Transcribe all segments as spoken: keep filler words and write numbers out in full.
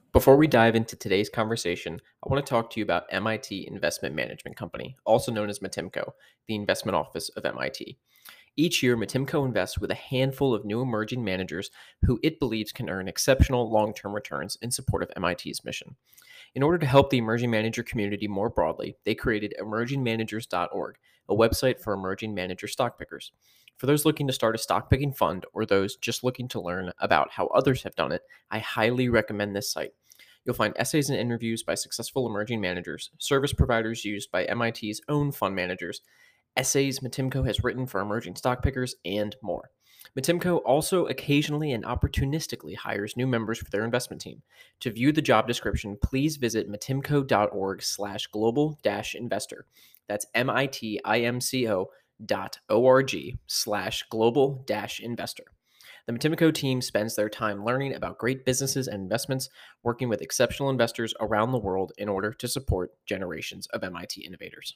Before we dive into today's conversation, I want to talk to you about M I T Investment Management Company, also known as Matimco, the investment office of M I T. Each year, Matimco invests with a handful of new emerging managers who it believes can earn exceptional long term returns in support of M I T's mission. In order to help the emerging manager community more broadly, they created emerging managers dot org, a website for emerging manager stock pickers. For those looking to start a stock picking fund or those just looking to learn about how others have done it, I highly recommend this site. You'll find essays and interviews by successful emerging managers, service providers used by M I T's own fund managers, essays Matimco has written for emerging stock pickers, and more. Matimco also occasionally and opportunistically hires new members for their investment team. To view the job description, please visit matimco dot org slash global dash investor. That's M-I-T-I-M-C-O dot O-R-G slash global dash investor. The Matimco team spends their time learning about great businesses and investments, working with exceptional investors around the world in order to support generations of M I T innovators.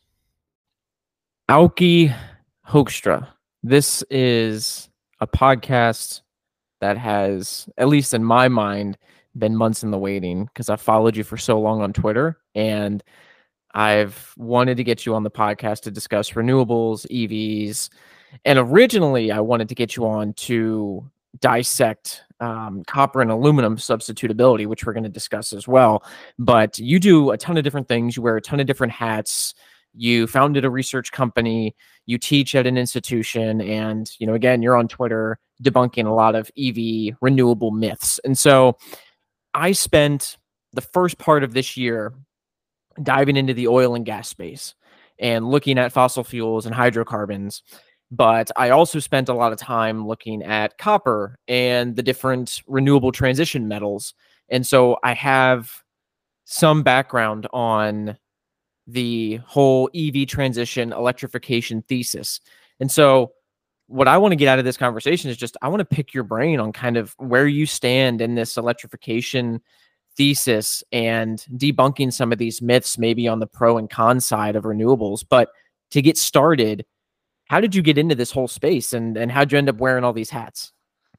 Auki Hoekstra. This is a podcast that has, at least in my mind, been months in the waiting because I've followed you for so long on Twitter, and I've wanted to get you on the podcast to discuss renewables, E Vs, and originally I wanted to get you on to dissect um, copper and aluminum substitutability, which we're going to discuss as well. But you do a ton of different things. You wear a ton of different hats. You founded a research company. You teach at an institution. And, you know, again, you're on Twitter debunking a lot of E V renewable myths. And so I spent the first part of this year diving into the oil and gas space and looking at fossil fuels and hydrocarbons. But I also spent a lot of time looking at copper and the different renewable transition metals. And so I have some background on the whole E V transition electrification thesis. And so what I want to get out of this conversation is just, I want to pick your brain on kind of where you stand in this electrification thesis and debunking some of these myths, maybe on the pro and con side of renewables. But to get started, how did you get into this whole space, and, and how'd you end up wearing all these hats?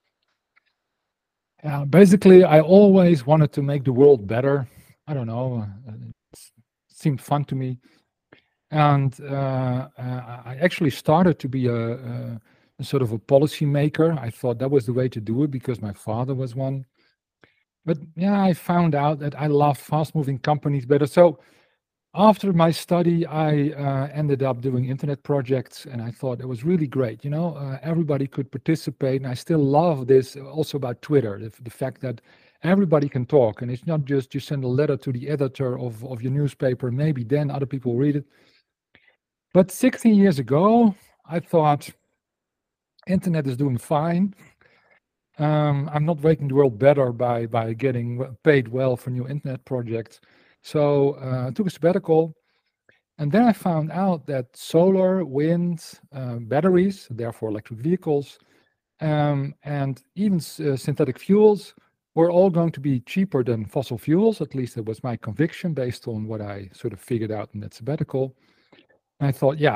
Yeah, basically, I always wanted to make the world better. I don't know. It seemed fun to me. And uh, uh, I actually started to be a, a, a sort of a policy maker. I thought that was the way to do it because my father was one. But yeah, I found out that I love fast-moving companies better. So after my study, I uh, ended up doing internet projects, and I thought it was really great. You know, uh, everybody could participate, and I still love this also about Twitter, the, the fact that everybody can talk, and it's not just you send a letter to the editor of, of your newspaper, maybe then other people read it. But sixteen years ago, I thought, internet is doing fine. Um, I'm not making the world better by, by getting paid well for new internet projects. So uh, I took a sabbatical, and then I found out that solar, wind, uh, batteries, therefore electric vehicles, um, and even uh, synthetic fuels were all going to be cheaper than fossil fuels. At least that was my conviction based on what I sort of figured out in that sabbatical. And I thought, yeah,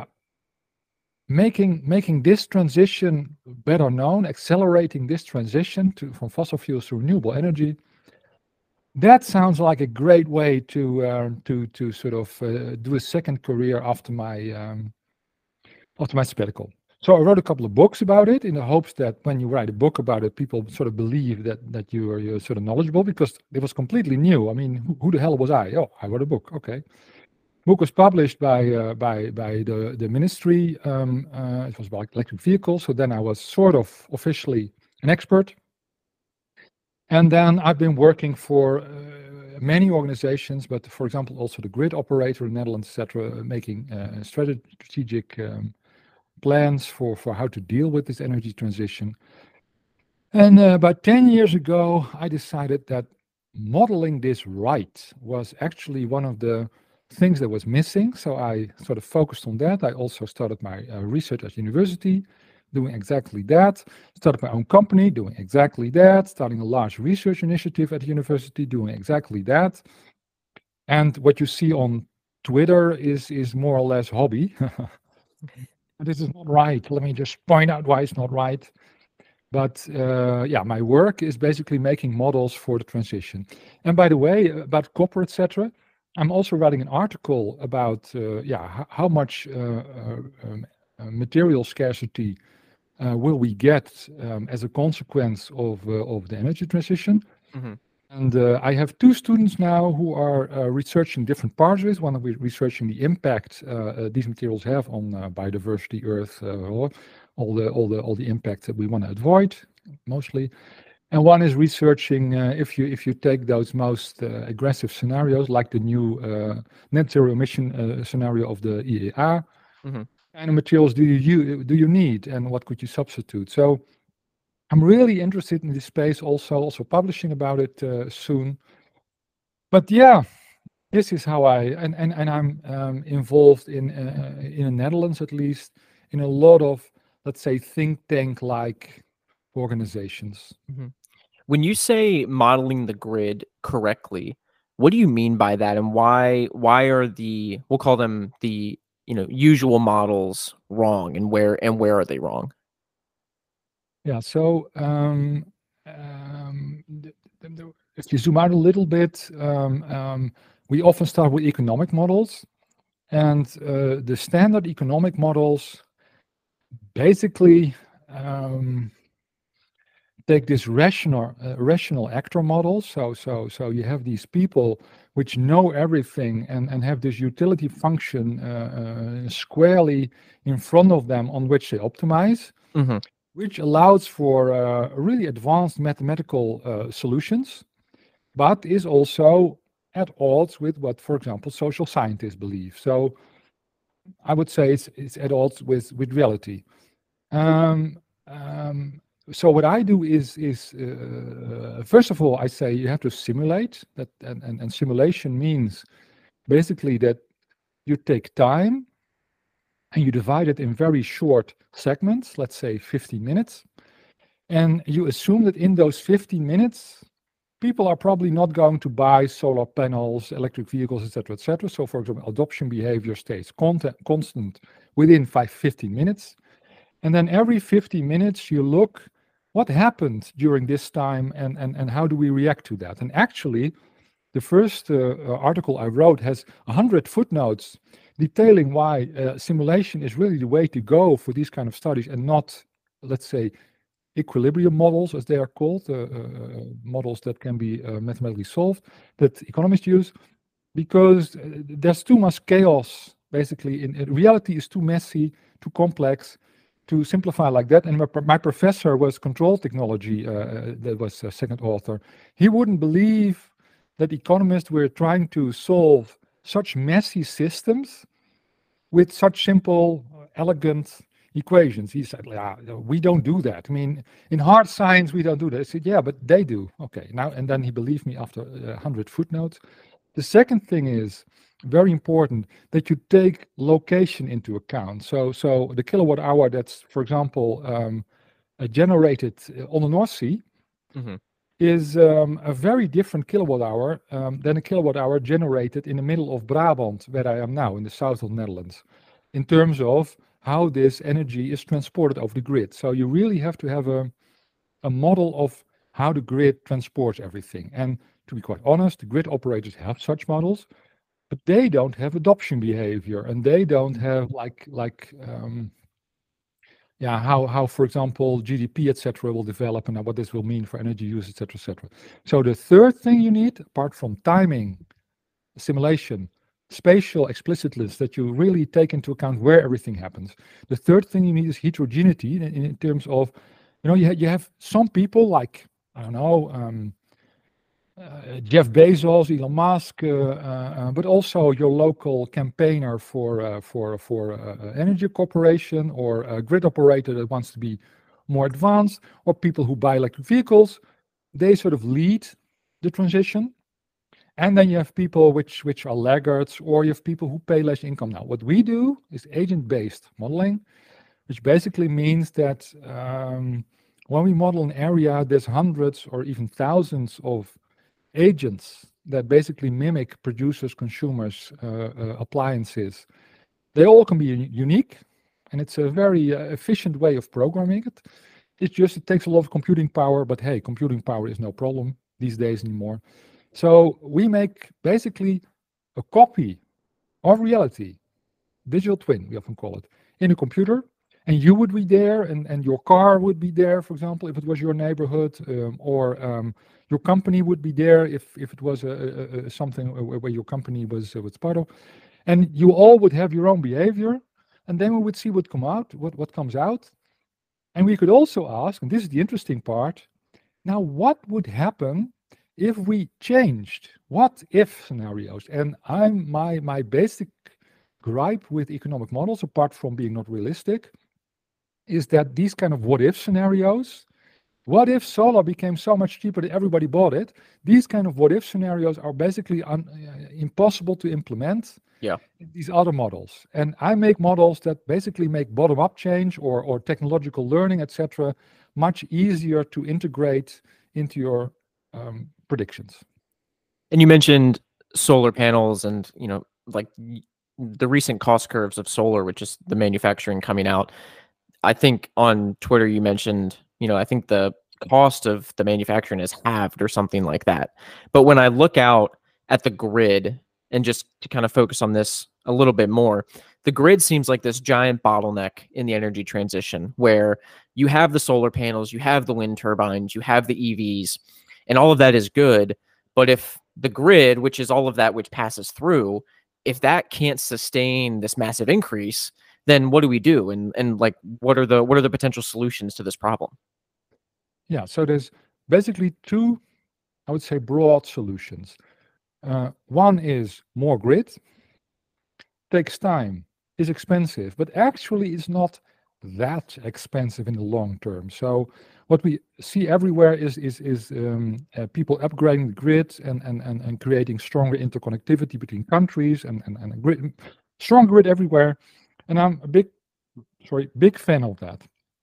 making making this transition better known, accelerating this transition to from fossil fuels to renewable energy, that sounds like a great way to uh, to to sort of uh, do a second career after my um, after my sabbatical. So I wrote a couple of books about it in the hopes that when you write a book about it, people sort of believe that that you are you're sort of knowledgeable, because it was completely new. I mean, who, who the hell was I? Oh, I wrote a book. Okay. Book was published by uh, by by the the ministry. Um, uh, it was about electric vehicles. So then I was sort of officially an expert. And then I've been working for uh, many organizations, but for example, also the grid operator in the Netherlands, et cetera, making uh, strategic um, plans for, for how to deal with this energy transition. And uh, about ten years ago, I decided that modeling this right was actually one of the things that was missing. So I sort of focused on that. I also started my uh, research at university, doing exactly that. Started my own company, doing exactly that. Starting a large research initiative at the university, doing exactly that. And what you see on Twitter is is more or less hobby. This is not right. Let me just point out why it's not right. But uh, yeah, my work is basically making models for the transition. And by the way, about copper, et cetera, I'm also writing an article about uh, yeah how, how much uh, uh, um, uh, material scarcity uh, will we get um, as a consequence of uh, of the energy transition. Mm-hmm. And uh, I have two students now who are uh, researching different parts of it. One of is researching the impact uh, uh, these materials have on uh, biodiversity, Earth, uh, all all the all the all the impacts that we want to avoid, mostly. And one is researching uh, if you if you take those most uh, aggressive scenarios, like the new uh, net zero emission uh, scenario of the I E A, Mm-hmm. kind of materials do you u- do you need, and what could you substitute? So I'm really interested in this space, also also publishing about it uh, soon. But yeah, this is how I and and, and I'm um, involved in uh, in the Netherlands, at least, in a lot of, let's say, think tank like organizations. Mm-hmm. When you say modeling the grid correctly, what do you mean by that, and why why are the, we'll call them the, you know, usual models wrong, and where and where are they wrong? Yeah. So um, um, the, the, the, if you zoom out a little bit, um, um, we often start with economic models, and uh, the standard economic models basically um, take this rational uh, rational actor model. So so so you have these people which know everything and and have this utility function uh, uh, squarely in front of them on which they optimize, Mm-hmm. which allows for uh, really advanced mathematical uh, solutions, but is also at odds with what, for example, social scientists believe. So I would say it's it's at odds with with reality. Um, um, so what I do is is uh, first of all, I say you have to simulate that, and, and, and simulation means basically that you take time and you divide it in very short segments, let's say fifteen minutes, and you assume that in those fifteen minutes, people are probably not going to buy solar panels, electric vehicles, et cetera, et cetera. So, for example, adoption behavior stays content, constant within five, fifteen minutes. And then every fifty minutes, you look what happened during this time, and, and, and how do we react to that? And actually, the first uh, article I wrote has one hundred footnotes detailing why uh, simulation is really the way to go for these kind of studies, and not, let's say, equilibrium models, as they are called, uh, uh, models that can be uh, mathematically solved, that economists use, because uh, there's too much chaos, basically. In, in reality is too messy, too complex to simplify like that. And my, my professor was control technology, uh, that was a second author. He wouldn't believe that economists were trying to solve such messy systems with such simple, elegant equations. He said, yeah, we don't do that. I mean, in hard science, we don't do that. I said, yeah, but they do. Okay, now, and then he believed me after one hundred footnotes. The second thing is very important, that you take location into account. So, so the kilowatt hour that's, for example, um, uh, generated on the North Sea, Mm-hmm. is um, a very different kilowatt hour um, than a kilowatt hour generated in the middle of Brabant, where I am now, in the south of the Netherlands, in terms of how this energy is transported over the grid. So you really have to have a, a model of how the grid transports everything. And to be quite honest, the grid operators have such models, but they don't have adoption behavior, and they don't have like like um, yeah, how, how, for example, G D P, et cetera, will develop, and what this will mean for energy use, et cetera, et cetera. So the third thing you need, apart from timing, simulation, spatial explicitness, that you really take into account where everything happens. The third thing you need is heterogeneity, in, in terms of, you know, you, ha you have some people like, I don't know, um, uh, Jeff Bezos, Elon Musk, uh, uh, but also your local campaigner for uh, for for uh, energy corporation, or a grid operator that wants to be more advanced, or people who buy electric vehicles. They sort of lead the transition, and then you have people which which are laggards, or you have people who pay less income. Now, what we do is agent-based modeling, which basically means that um, when we model an area, there's hundreds or even thousands of agents that basically mimic producers, consumers, uh, uh, appliances. They all can be unique, and it's a very uh, efficient way of programming it. It's just, it takes a lot of computing power, but hey, computing power is no problem these days anymore. So we make basically a copy of reality, digital twin, we often call it, in a computer. And you would be there, and, and your car would be there, for example, if it was your neighborhood, um, or um, your company would be there if, if it was a, a, a something where, where your company was, uh, was part of. And you all would have your own behavior, and then we would see what come out, what, what comes out. And we could also ask, and this is the interesting part, now what would happen if we changed? What if scenarios? And I'm my my basic gripe with economic models, apart from being not realistic, is that these kind of what if scenarios, what if solar became so much cheaper that everybody bought it? These kind of what if scenarios are basically un, uh, impossible to implement Yeah. in these other models. And I make models that basically make bottom up change or, or technological learning, et cetera, much easier to integrate into your um, predictions. And you mentioned solar panels and, you know, like the recent cost curves of solar, which is the manufacturing coming out. I think on Twitter you mentioned, you know, I think the cost of the manufacturing is halved or something like that. But when I look out at the grid, and just to kind of focus on this a little bit more, the grid seems like this giant bottleneck in the energy transition where you have the solar panels, you have the wind turbines, you have the E Vs, and all of that is good. But if the grid, which is all of that which passes through, if that can't sustain this massive increase, then what do we do? And and like, what are the what are the potential solutions to this problem? Yeah, so there's basically two, I would say, broad solutions. Uh, one is more grid, takes time, is expensive, but actually it's not that expensive in the long term. So what we see everywhere is is is um, uh, people upgrading the grid and, and and and creating stronger interconnectivity between countries and and, and a grid, strong grid everywhere. And I'm a big, sorry, big fan of that.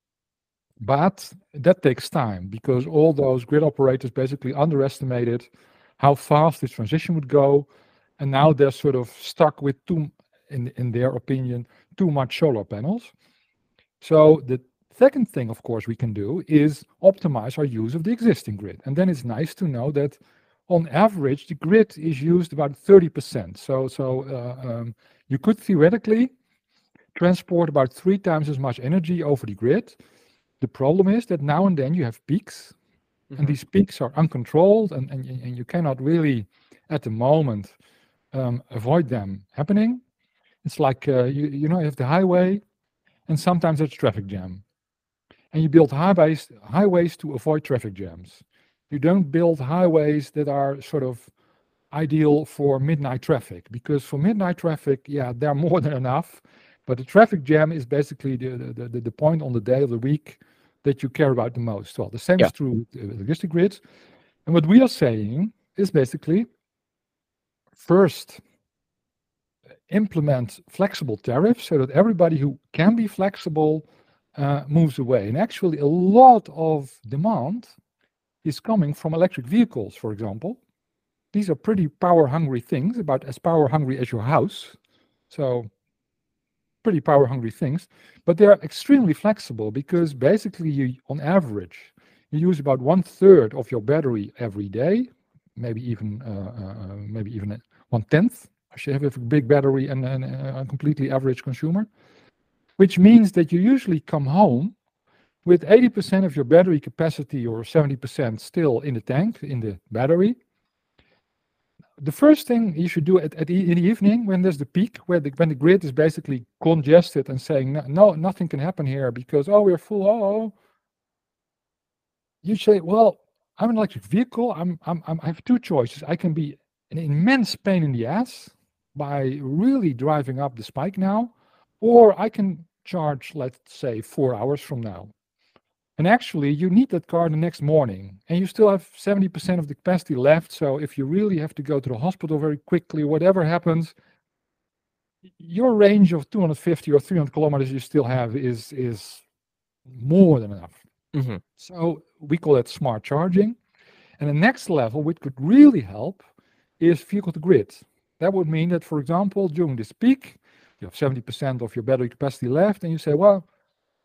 But that takes time because all those grid operators basically underestimated how fast this transition would go, and now they're sort of stuck with too, in in their opinion, too much solar panels. So the second thing, of course, we can do is optimize our use of the existing grid. And then it's nice to know that on average, the grid is used about thirty percent. So, so uh, um, you could theoretically transport about three times as much energy over the grid. The problem is that now and then you have peaks, mm-hmm. and these peaks are uncontrolled, and, and, and you cannot really, at the moment, um, avoid them happening. It's like, uh, you, you know, you have the highway, and sometimes there's traffic jam. And you build highways, highways to avoid traffic jams. You don't build highways that are sort of ideal for midnight traffic, because for midnight traffic, yeah, they're more than enough. But the traffic jam is basically the, the, the, the point on the day of the week that you care about the most. Well, the same yeah. is true with uh, electricity grids. And what we are saying is basically, first, implement flexible tariffs so that everybody who can be flexible uh, moves away. And actually, a lot of demand is coming from electric vehicles, for example. These are pretty power-hungry things, about as power-hungry as your house. So pretty power-hungry things, but they're extremely flexible because basically, you, on average, you use about one third of your battery every day, maybe even uh, uh, maybe even one tenth. I should have a big battery and, and uh, a completely average consumer, which means that you usually come home with eighty percent of your battery capacity or seventy percent still in the tank, in the battery. The first thing you should do at, at the, in the evening, when there's the peak, where the, when the grid is basically congested and saying, no, no, nothing can happen here because, oh, we're full, oh, you say, well, I'm an electric vehicle. I'm, I'm, I'm, I have two choices. I can be an immense pain in the ass by really driving up the spike now, or I can charge, let's say, four hours from now. And actually, you need that car the next morning, and you still have seventy percent of the capacity left. So if you really have to go to the hospital very quickly, whatever happens, your range of two hundred fifty or three hundred kilometers you still have is, is more than enough. Mm-hmm. So we call it smart charging. And the next level, which could really help, is vehicle to grid. That would mean that, for example, during this peak, you have seventy percent of your battery capacity left, and you say, well,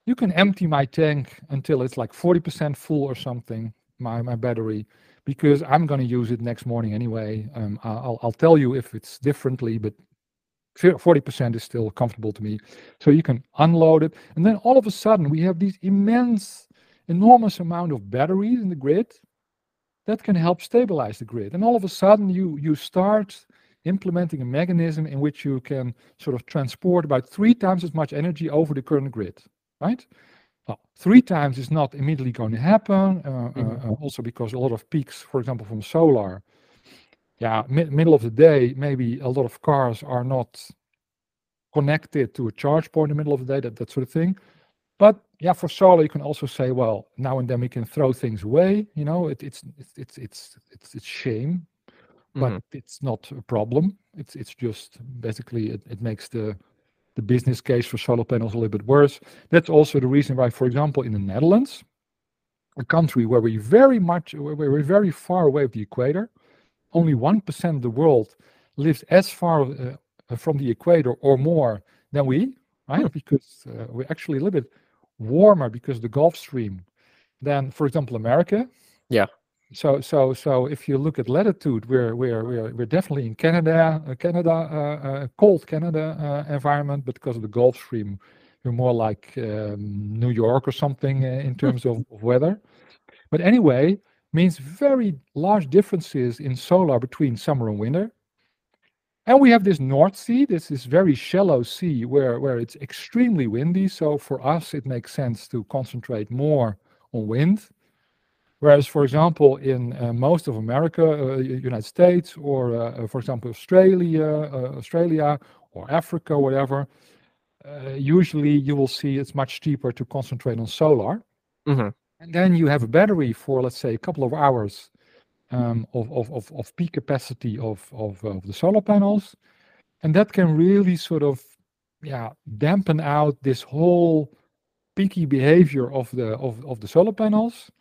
you can empty my tank until it's like forty percent full or something, my, my battery, because I'm going to use it next morning anyway. Um, I'll, I'll tell you if it's differently, but forty percent is still comfortable to me. So you can unload it. And then all of a sudden, we have these immense, enormous amount of batteries in the grid that can help stabilize the grid. And all of a sudden, you, you start implementing a mechanism in which you can sort of transport about three times as much energy over the current grid, right? Well, three times is not immediately going to happen, uh, mm-hmm. uh, also because a lot of peaks, for example, from solar, yeah, mid middle of the day, maybe a lot of cars are not connected to a charge point in the middle of the day, that, that sort of thing. But yeah, for solar, you can also say, well, now and then we can throw things away. You know, it, it's, it's, it's, it's, it's, it's shame, but mm-hmm. it's not a problem. It's, it's just basically, it, it makes the, the business case for solar panels a little bit worse. That's also the reason why, for example, in the Netherlands, a country where we very much, where we're very far away from the equator, only one percent of the world lives as far uh, from the equator or more than we, right? Mm. Because uh, we're actually a little bit warmer because of the Gulf Stream than, for example, America. Yeah. So, so, so if you look at latitude, we're we're we're we're definitely in Canada, uh, Canada, uh, uh, cold Canada uh, environment, but because of the Gulf Stream, we're more like um, New York or something uh, in terms of, of weather. But anyway, means very large differences in solar between summer and winter. And we have this North Sea, this is very shallow sea where, where it's extremely windy. So for us, it makes sense to concentrate more on wind. Whereas, for example, in uh, most of America, uh, United States, or uh, for example, Australia, uh, Australia or Africa, whatever, uh, usually you will see it's much cheaper to concentrate on solar. Mm-hmm. And then you have a battery for, let's say, a couple of hours um, of, of, of, of peak capacity of, of, of the solar panels. And that can really sort of, yeah, dampen out this whole peaky behavior of the, of, of the solar panels.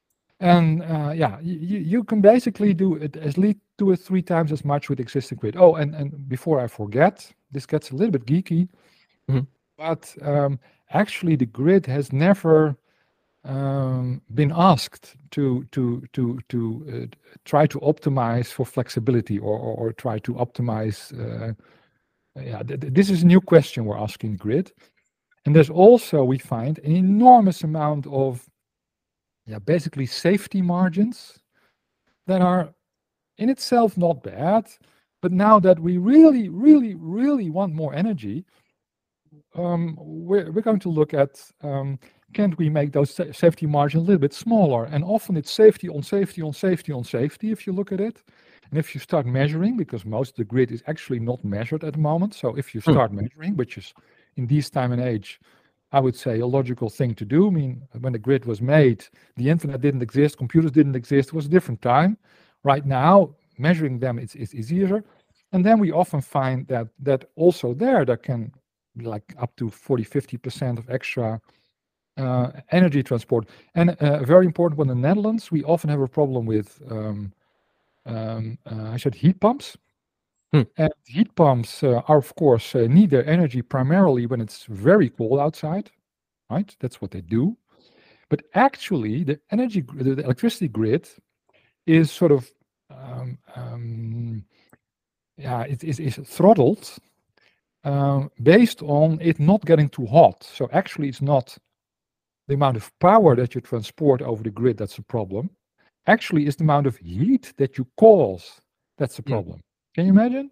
And uh, yeah, you, you can basically do it at least two or three times as much with existing grid. Oh, and, and before I forget, this gets a little bit geeky, mm-hmm. but um, actually the grid has never Um, been asked to to to to uh, try to optimize for flexibility or or, or try to optimize. Uh, yeah, th th this is a new question we're asking grid, and there's also we find an enormous amount of, yeah, basically safety margins that are in itself not bad, but now that we really really really want more energy, um, we're we're going to look at. Um, Can't we make those sa safety margins a little bit smaller? And often it's safety on safety on safety on safety if you look at it. And if you start measuring, because most of the grid is actually not measured at the moment. So if you start mm. measuring, which is in this time and age, I would say a logical thing to do. I mean, when the grid was made, the internet didn't exist, computers didn't exist, it was a different time. Right now, measuring them is, is, is easier. And then we often find that that also there, there can be like up to forty, fifty percent of extra Uh, energy transport. And uh, very important one in the Netherlands, we often have a problem with, um, um, uh, I said heat pumps. Hmm. And heat pumps uh, are, of course, uh, need their energy primarily when it's very cold outside, right? That's what they do. But actually, the energy, the electricity grid is sort of, um, um, yeah, it is is throttled uh, based on it not getting too hot. So actually, it's not the amount of power that you transport over the grid that's a problem. Actually, it's the amount of heat that you cause that's a problem. Mm. Can you imagine?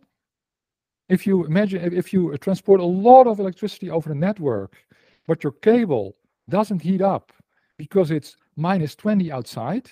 If you imagine if you transport a lot of electricity over the network, but your cable doesn't heat up because it's minus twenty outside,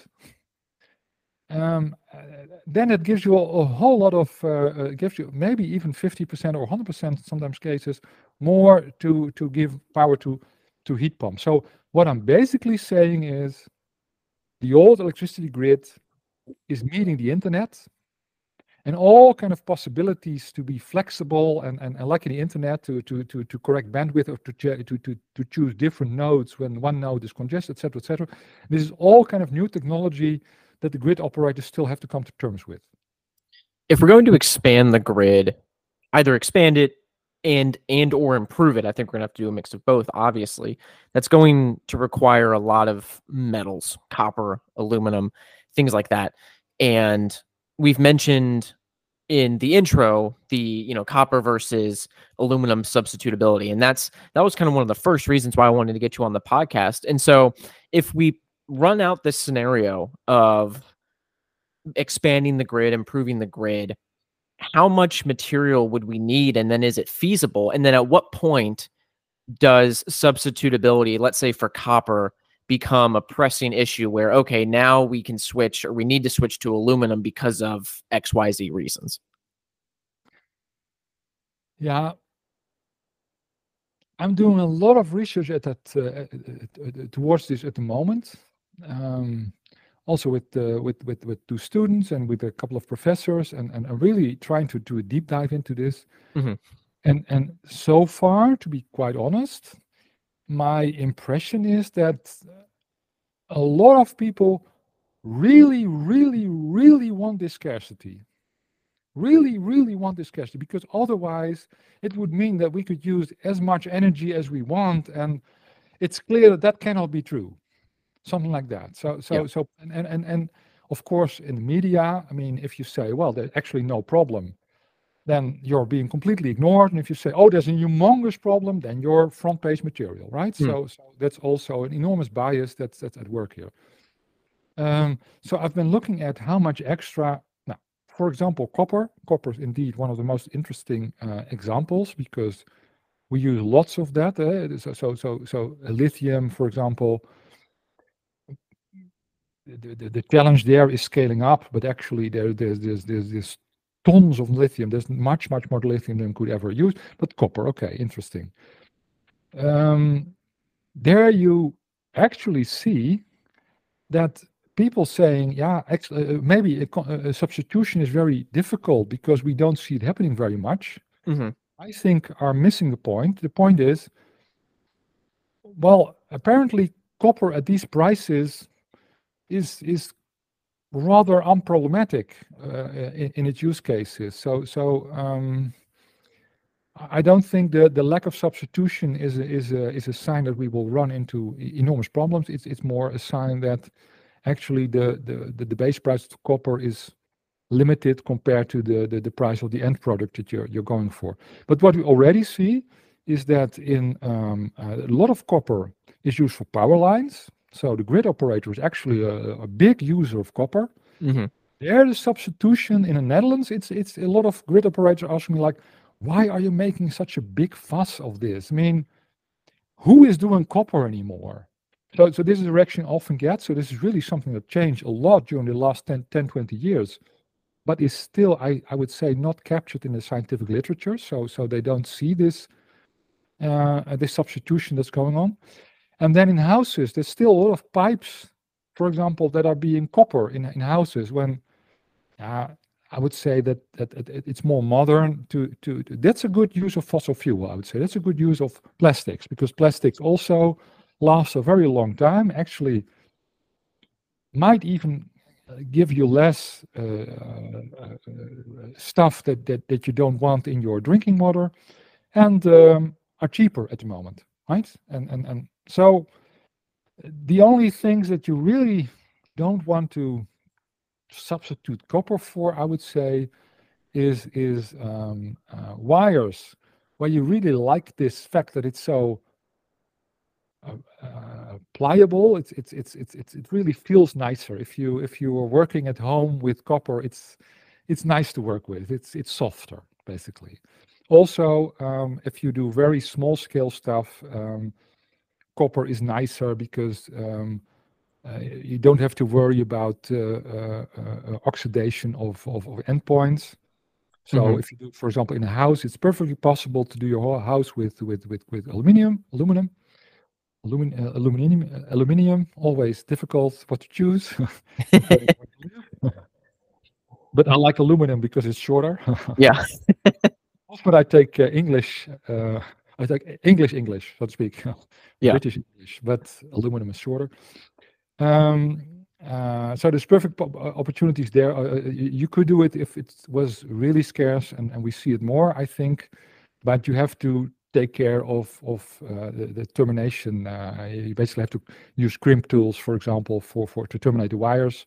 um, uh, then it gives you a, a whole lot of, uh, uh, gives you maybe even fifty percent or one hundred percent sometimes cases more to, to give power to, to heat pumps. So what I'm basically saying is the old electricity grid is meeting the internet and all kind of possibilities to be flexible and, and, and like in the internet to, to, to, to correct bandwidth or to, to, to, to choose different nodes when one node is congested, et cetera, et cetera. This is all kind of new technology that the grid operators still have to come to terms with. If we're going to expand the grid, either expand it and and or improve it. I think we're gonna have to do a mix of both, obviously. That's going to require a lot of metals, copper, aluminum, things like that. And we've mentioned in the intro the, you know, copper versus aluminum substitutability. And that's that was kind of one of the first reasons why I wanted to get you on the podcast. And so if we run out this scenario of expanding the grid, improving the grid, how much material would we need? And then is it feasible? And then at what point does substitutability, let's say for copper, become a pressing issue where, okay, now we can switch, or we need to switch to aluminum because of X Y Z reasons? Yeah, I'm doing a lot of research at that uh, towards this at the moment. Um, also with, uh, with with with two students and with a couple of professors, and and I'm really trying to do a deep dive into this. Mm-hmm. And and so far, to be quite honest, my impression is that a lot of people really, really, really want this scarcity. Really, really want this scarcity, because otherwise it would mean that we could use as much energy as we want, and it's clear that that cannot be true. Something like that. So, so, Yeah. so, and, and, and, and of course, in the media, I mean, if you say, well, there's actually no problem, then you're being completely ignored. And if you say, oh, there's a humongous problem, then you're front page material, right? Mm. So, so that's also an enormous bias that's that's at work here. Um, so I've been looking at how much extra. Now, for example, copper. Copper is indeed one of the most interesting uh, examples, because we use lots of that. Uh, so, so, so, so lithium, for example. The, the, the challenge there is scaling up, but actually there, there's, there's, there's, there's tons of lithium. There's much, much more lithium than could ever use, but copper, okay, interesting. Um, there you actually see that people saying, yeah, actually, uh, maybe a, a substitution is very difficult because we don't see it happening very much. Mm-hmm. I think are missing the point. The point is, well, apparently copper at these prices is is rather unproblematic uh, in, in its use cases. So so um, I don't think the the lack of substitution is a, is a is a sign that we will run into enormous problems. It's it's more a sign that actually the the the, the base price of copper is limited compared to the, the the price of the end product that you're you're going for. But what we already see is that in um, a lot of copper is used for power lines. So the grid operator is actually a, a big user of copper. Mm-hmm. There, the substitution in the Netherlands, it's it's a lot of grid operators asking me like, why are you making such a big fuss of this? I mean, who is doing copper anymore? So, so this is a reaction I often get. So this is really something that changed a lot during the last ten, ten twenty years, but is still, I, I would say, not captured in the scientific literature. So, so they don't see this, uh, this substitution that's going on. And then in houses, there's still a lot of pipes, for example, that are being copper in, in houses, when uh, I would say that, that, that it's more modern to, to, to, that's a good use of fossil fuel, I would say. That's a good use of plastics, because plastics also last a very long time, actually might even give you less uh, uh, stuff that, that, that you don't want in your drinking water, and um, are cheaper at the moment, right? And, and, and so the only things that you really don't want to substitute copper for, I would say, is is um, uh, wires, where you really like this fact that it's so uh, uh, pliable. It's it's it's it's it's it really feels nicer if you if you are working at home with copper. It's it's nice to work with. It's it's softer, basically. Also, um, if you do very small scale stuff, um, copper is nicer because um, uh, you don't have to worry about uh, uh, uh, oxidation of, of, of endpoints. So Mm-hmm. if you do, for example, in a house, it's perfectly possible to do your whole house with with with, with aluminium, aluminum, alumin, uh, aluminium, uh, aluminium. Always difficult what to choose. But I like aluminum because it's shorter. Yeah. Often I take uh, English. Uh, I take English English, so to speak. Yeah. British English, but aluminum is shorter. Um, uh, so there's perfect opportunities there. Uh, you could do it if it was really scarce, and, and we see it more, I think. but you have to take care of of uh, the, the termination. Uh, you basically have to use crimp tools, for example, for for to terminate the wires.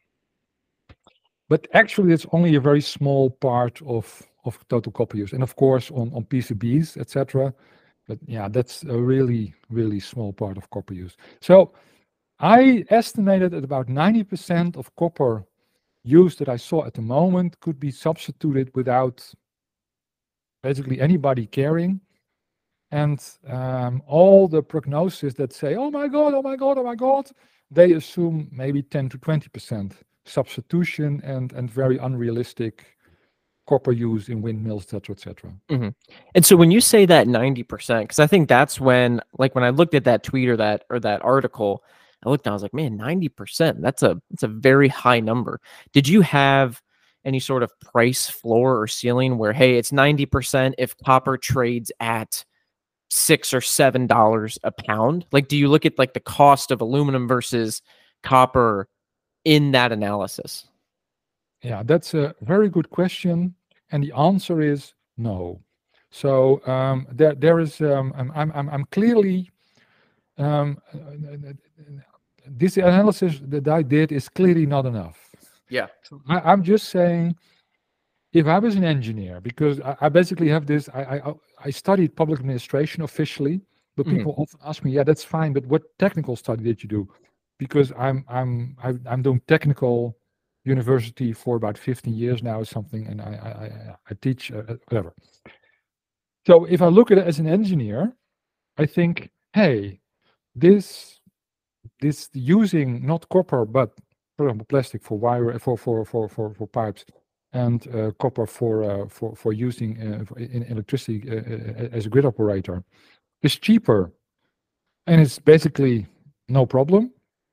But actually, it's only a very small part of of total copper use, and of course on on P C Bs, et cetera. But yeah, that's a really really small part of copper use. So I estimated that about ninety percent of copper use that I saw at the moment could be substituted without basically anybody caring. And um, all the prognosis that say, oh my God, oh my God, oh my God, they assume maybe ten to twenty percent substitution and, and very unrealistic copper use in windmills, et cetera, et cetera. Mm-hmm. And so when you say that ninety percent, because I think that's when, like when I looked at that tweet or that or that article, I looked and I was like, man, ninety percent, that's a that's a very high number. Did you have any sort of price floor or ceiling where, hey, it's ninety percent if copper trades at six or seven dollars a pound? Like, do you look at like the cost of aluminum versus copper in that analysis? Yeah, that's a very good question, and the answer is no. So um, there, there is. Um, I'm, I'm, I'm clearly. Um, this analysis that I did is clearly not enough. Yeah. So I, I'm just saying, if I was an engineer, because I, I basically have this, I, I I studied public administration officially, but Mhm. people often ask me, yeah, that's fine, but what technical study did you do? Because I'm I'm I, I'm doing technical university for about fifteen years now or something, and I I, I, I teach uh, whatever. So if I look at it as an engineer, I think, hey, this this using not copper but for example plastic for wire for for for for, for pipes and uh, copper for uh, for for using uh, for in electricity uh, uh, as a grid operator is cheaper, and it's basically no problem.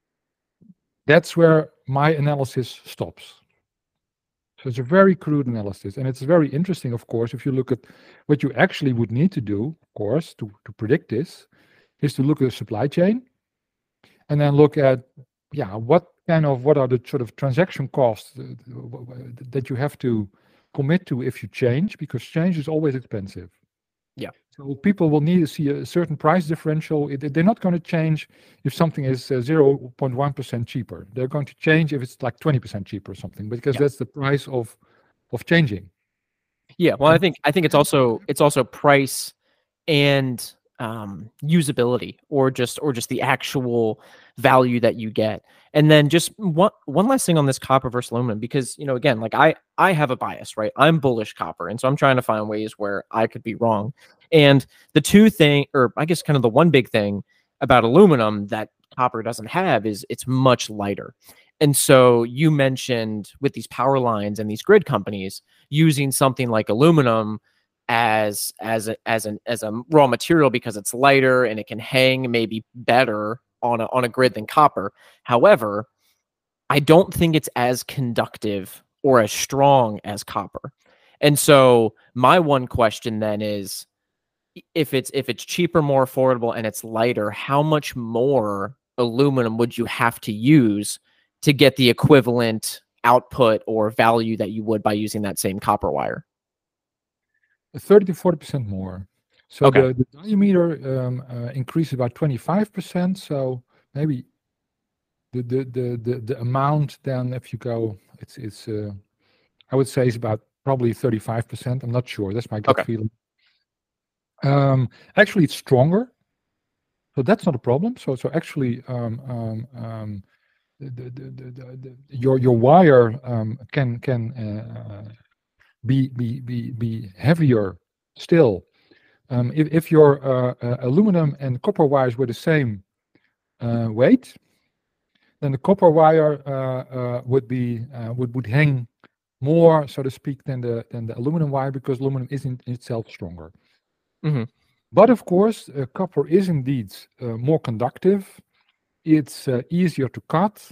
That's where my analysis stops. So it's a very crude analysis, and it's very interesting, of course, if you look at what you actually would need to do, of course, to, to predict this, is to look at the supply chain and then look at, yeah, what kind of, what are the sort of transaction costs uh, that you have to commit to if you change, because change is always expensive. Yeah. So people will need to see a certain price differential. It, they're not going to change if something is uh, zero point one percent cheaper. They're going to change if it's like twenty percent cheaper or something, because Yeah. that's the price of of changing. Yeah. Well, I think I think it's also it's also price and um, usability, or just or just the actual value that you get. And then just one one last thing on this copper versus aluminum, because you know, again, like I I have a bias, right? I'm bullish copper, and so I'm trying to find ways where I could be wrong. And the two thing, or I guess kind of the one big thing about aluminum that copper doesn't have is it's much lighter. And so you mentioned with these power lines and these grid companies using something like aluminum as as a, as an as a raw material because it's lighter and it can hang maybe better on a on a grid than copper. However, I don't think it's as conductive or as strong as copper. And so my one question then is, if it's if it's cheaper, more affordable, and it's lighter, how much more aluminum would you have to use to get the equivalent output or value that you would by using that same copper wire? thirty to forty percent more. So Okay. the, the diameter um, uh, increased about twenty-five percent. So maybe the, the the the the amount then, if you go, it's it's uh, I would say it's about probably thirty-five percent. I'm not sure. That's my gut Okay. feeling. Um, actually, it's stronger, so that's not a problem. So so actually, um, um, um, the, the, the, the, the, your your wire um, can can uh, be be be be heavier still. Um, if if your uh, uh, aluminum and copper wires were the same uh, weight, then the copper wire uh, uh, would be uh, would would hang more, so to speak, than the than the aluminum wire, because aluminum is in itself stronger. Mm-hmm. But of course, uh, copper is indeed uh, more conductive. It's uh, easier to cut.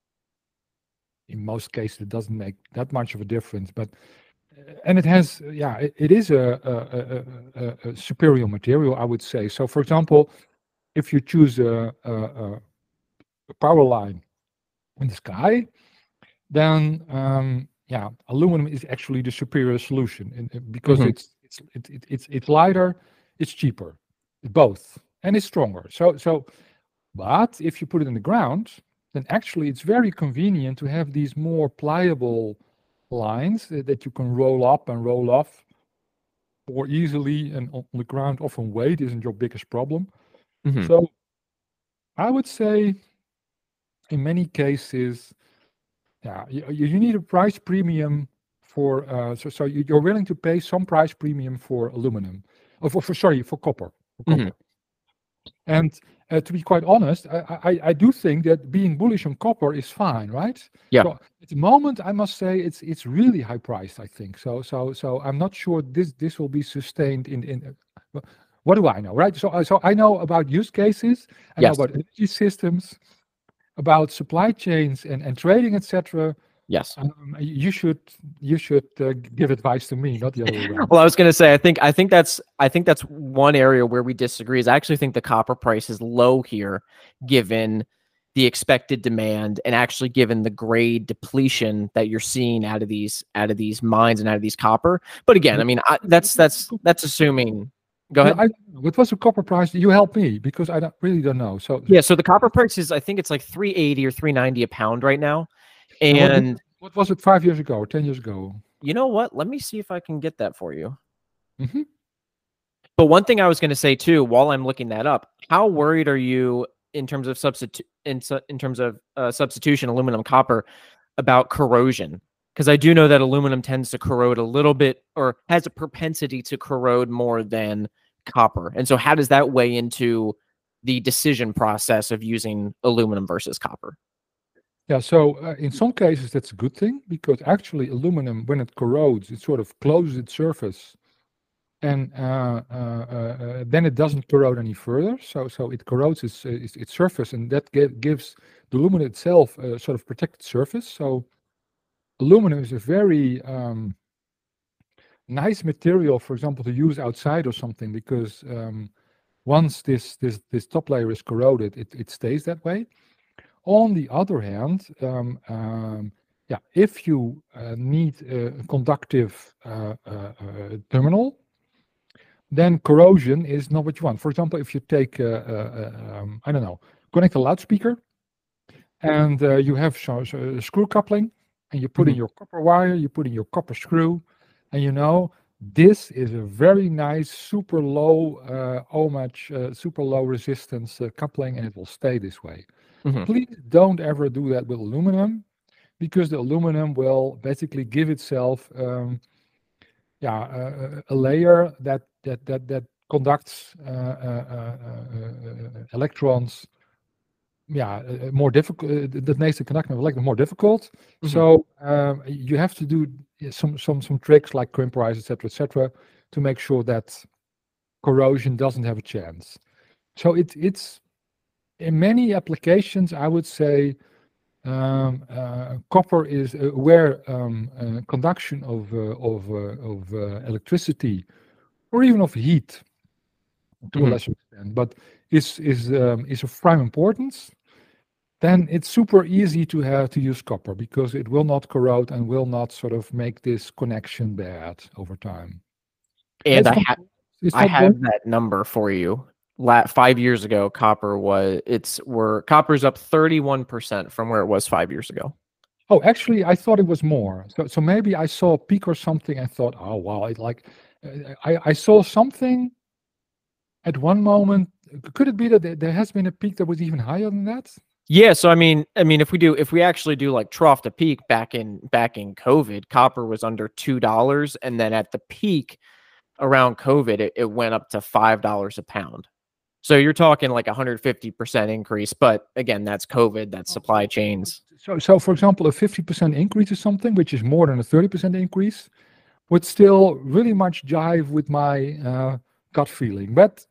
In most cases, it doesn't make that much of a difference, but uh, and it has, uh, yeah, it, it is a, a, a, a, a superior material, I would say. So, for example, if you choose a, a, a power line in the sky, then um, yeah, aluminum is actually the superior solution, and, uh, because Mm-hmm. it's it's it, it, it's it's lighter, it's cheaper, both, and it's stronger. So so, but if you put it in the ground, then actually it's very convenient to have these more pliable lines uh, that you can roll up and roll off more easily, and on the ground often weight isn't your biggest problem. Mhm. So I would say in many cases, yeah, you, you need a price premium for uh, so so you- you're willing to pay some price premium for aluminum, or for, for sorry for copper, for Mhm. copper. And uh, to be quite honest, I, I I do think that being bullish on copper is fine, right? Yeah. So at the moment, I must say it's it's really high priced. I think so. So so I'm not sure this this will be sustained in in. uh, What do I know, right? So uh, so I know about use cases. I know Yes. about energy systems, about supply chains and and trading, et cetera. Yes. Um, you should you should uh, give advice to me, not the other way around. Well, I was going to say, I think, I think that's, I think that's one area where we disagree. Is I actually think the copper price is low here, given the expected demand and actually given the grade depletion that you're seeing out of these, out of these mines and out of these copper. But again, I mean, I, that's that's that's assuming. Go Yeah, ahead. I, what was the copper price? You help me because I don't, really don't know. So Yeah. So the copper price is, I think it's like three eighty or three ninety a pound right now. and what, And what was it five years ago or ten years ago? you know what? Let me see if I can get that for you. hmm But one thing I was going to say too, while I'm looking that up, how worried are you in terms of substitute in, su- in terms of uh, substitution aluminum copper about corrosion? Because I do know that aluminum tends to corrode a little bit, or has a propensity to corrode more than copper. And so, how does that weigh into the decision process of using aluminum versus copper? Yeah, so uh, in some cases that's a good thing because actually aluminum, when it corrodes, it sort of closes its surface, and uh, uh, uh, uh, then it doesn't corrode any further. So so it corrodes its uh, its, its surface, and that gi- gives the aluminum itself a sort of protected surface. So aluminum is a very um, nice material, for example, to use outside or something, because um, once this this this top layer is corroded, it it stays that way. On the other hand, um, um, yeah, if you uh, need a conductive uh, uh, uh, terminal, then corrosion is not what you want. For example, if you take, uh, uh, uh, um, I don't know, connect a loudspeaker, and uh, you have so, so screw coupling, and you put in Mhm. your copper wire, you put in your copper screw, and you know this is a very nice, super low uh, ohmage, uh, super low resistance uh, coupling, and it will stay this way. Mhm. Please don't ever do that with aluminum, because the aluminum will basically give itself um, yeah, uh, a layer that that that that conducts uh, uh, uh, uh, electrons. Yeah, uh, more difficult. Uh, that makes the conduction of electrons more difficult. Mhm. So um, you have to do some some some tricks like crimperize, et cetera, et cetera, to make sure that corrosion doesn't have a chance. So it it's in many applications, I would say, um, uh, copper is uh, where um, uh, conduction of uh, of uh, of uh, electricity or even of heat to a Mhm. lesser extent, but is is um, is of prime importance. Then it's super easy to have to use copper because it will not corrode and will not sort of make this connection bad over time. And It's I not, ha- it's I not have going. that number for you. La- five years ago, copper was it's we're copper's up thirty-one percent from where it was five years ago. Oh, actually, I thought it was more. So so maybe I saw a peak or something and thought, oh wow, it like uh, I I saw something at one moment. Could it be that there there has been a peak that was even higher than that? Yeah, so I mean, I mean, if we do, if we actually do like trough to peak back in back in COVID, copper was under two dollars, and then at the peak around COVID, it, it went up to five dollars a pound. So you're talking like a hundred fifty percent increase. But again, that's COVID, that's supply chains. So so for example, a fifty percent increase is something which is more than a thirty percent increase would still really much jive with my uh, gut feeling. But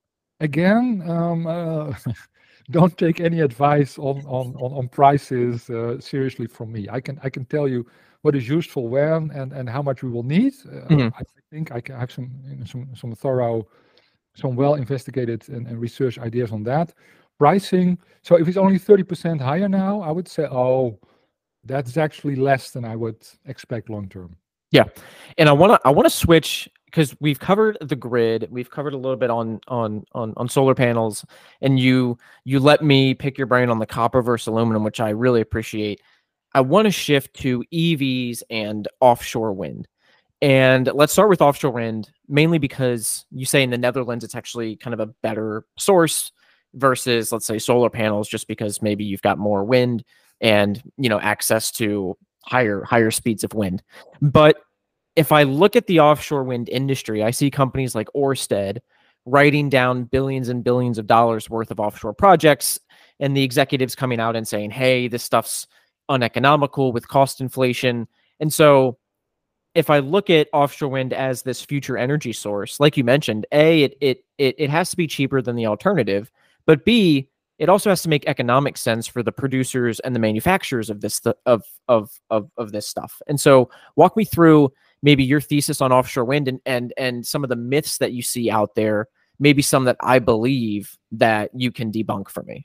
again, um, uh, don't take any advice on on on, on prices uh, seriously from me. I can I can tell you what is useful when and and how much we will need. Uh, Mhm. I think I can have some you know, some some thorough, some well investigated and, and research ideas on that. Pricing. So if it's only thirty percent higher now, I would say, oh, that's actually less than I would expect long term. Yeah, and I want to I want to switch because we've covered the grid, we've covered a little bit on on on on solar panels, and you you let me pick your brain on the copper versus aluminum, which I really appreciate. I want to shift to E Vs and offshore wind. And let's start with offshore wind, mainly because you say in the Netherlands it's actually kind of a better source versus, let's say, solar panels, just because maybe you've got more wind and, you know, access to higher higher speeds of wind. But if I look at the offshore wind industry, I see companies like Ørsted writing down billions and billions of dollars worth of offshore projects, and the executives coming out and saying, hey, this stuff's uneconomical with cost inflation. And so if I look at offshore wind as this future energy source, like you mentioned, A, it it it, it has to be cheaper than the alternative, but B, it also has to make economic sense for the producers and the manufacturers of this th- of, of of of this stuff. And so walk me through maybe your thesis on offshore wind and and and some of the myths that you see out there, maybe some that I believe that you can debunk for me.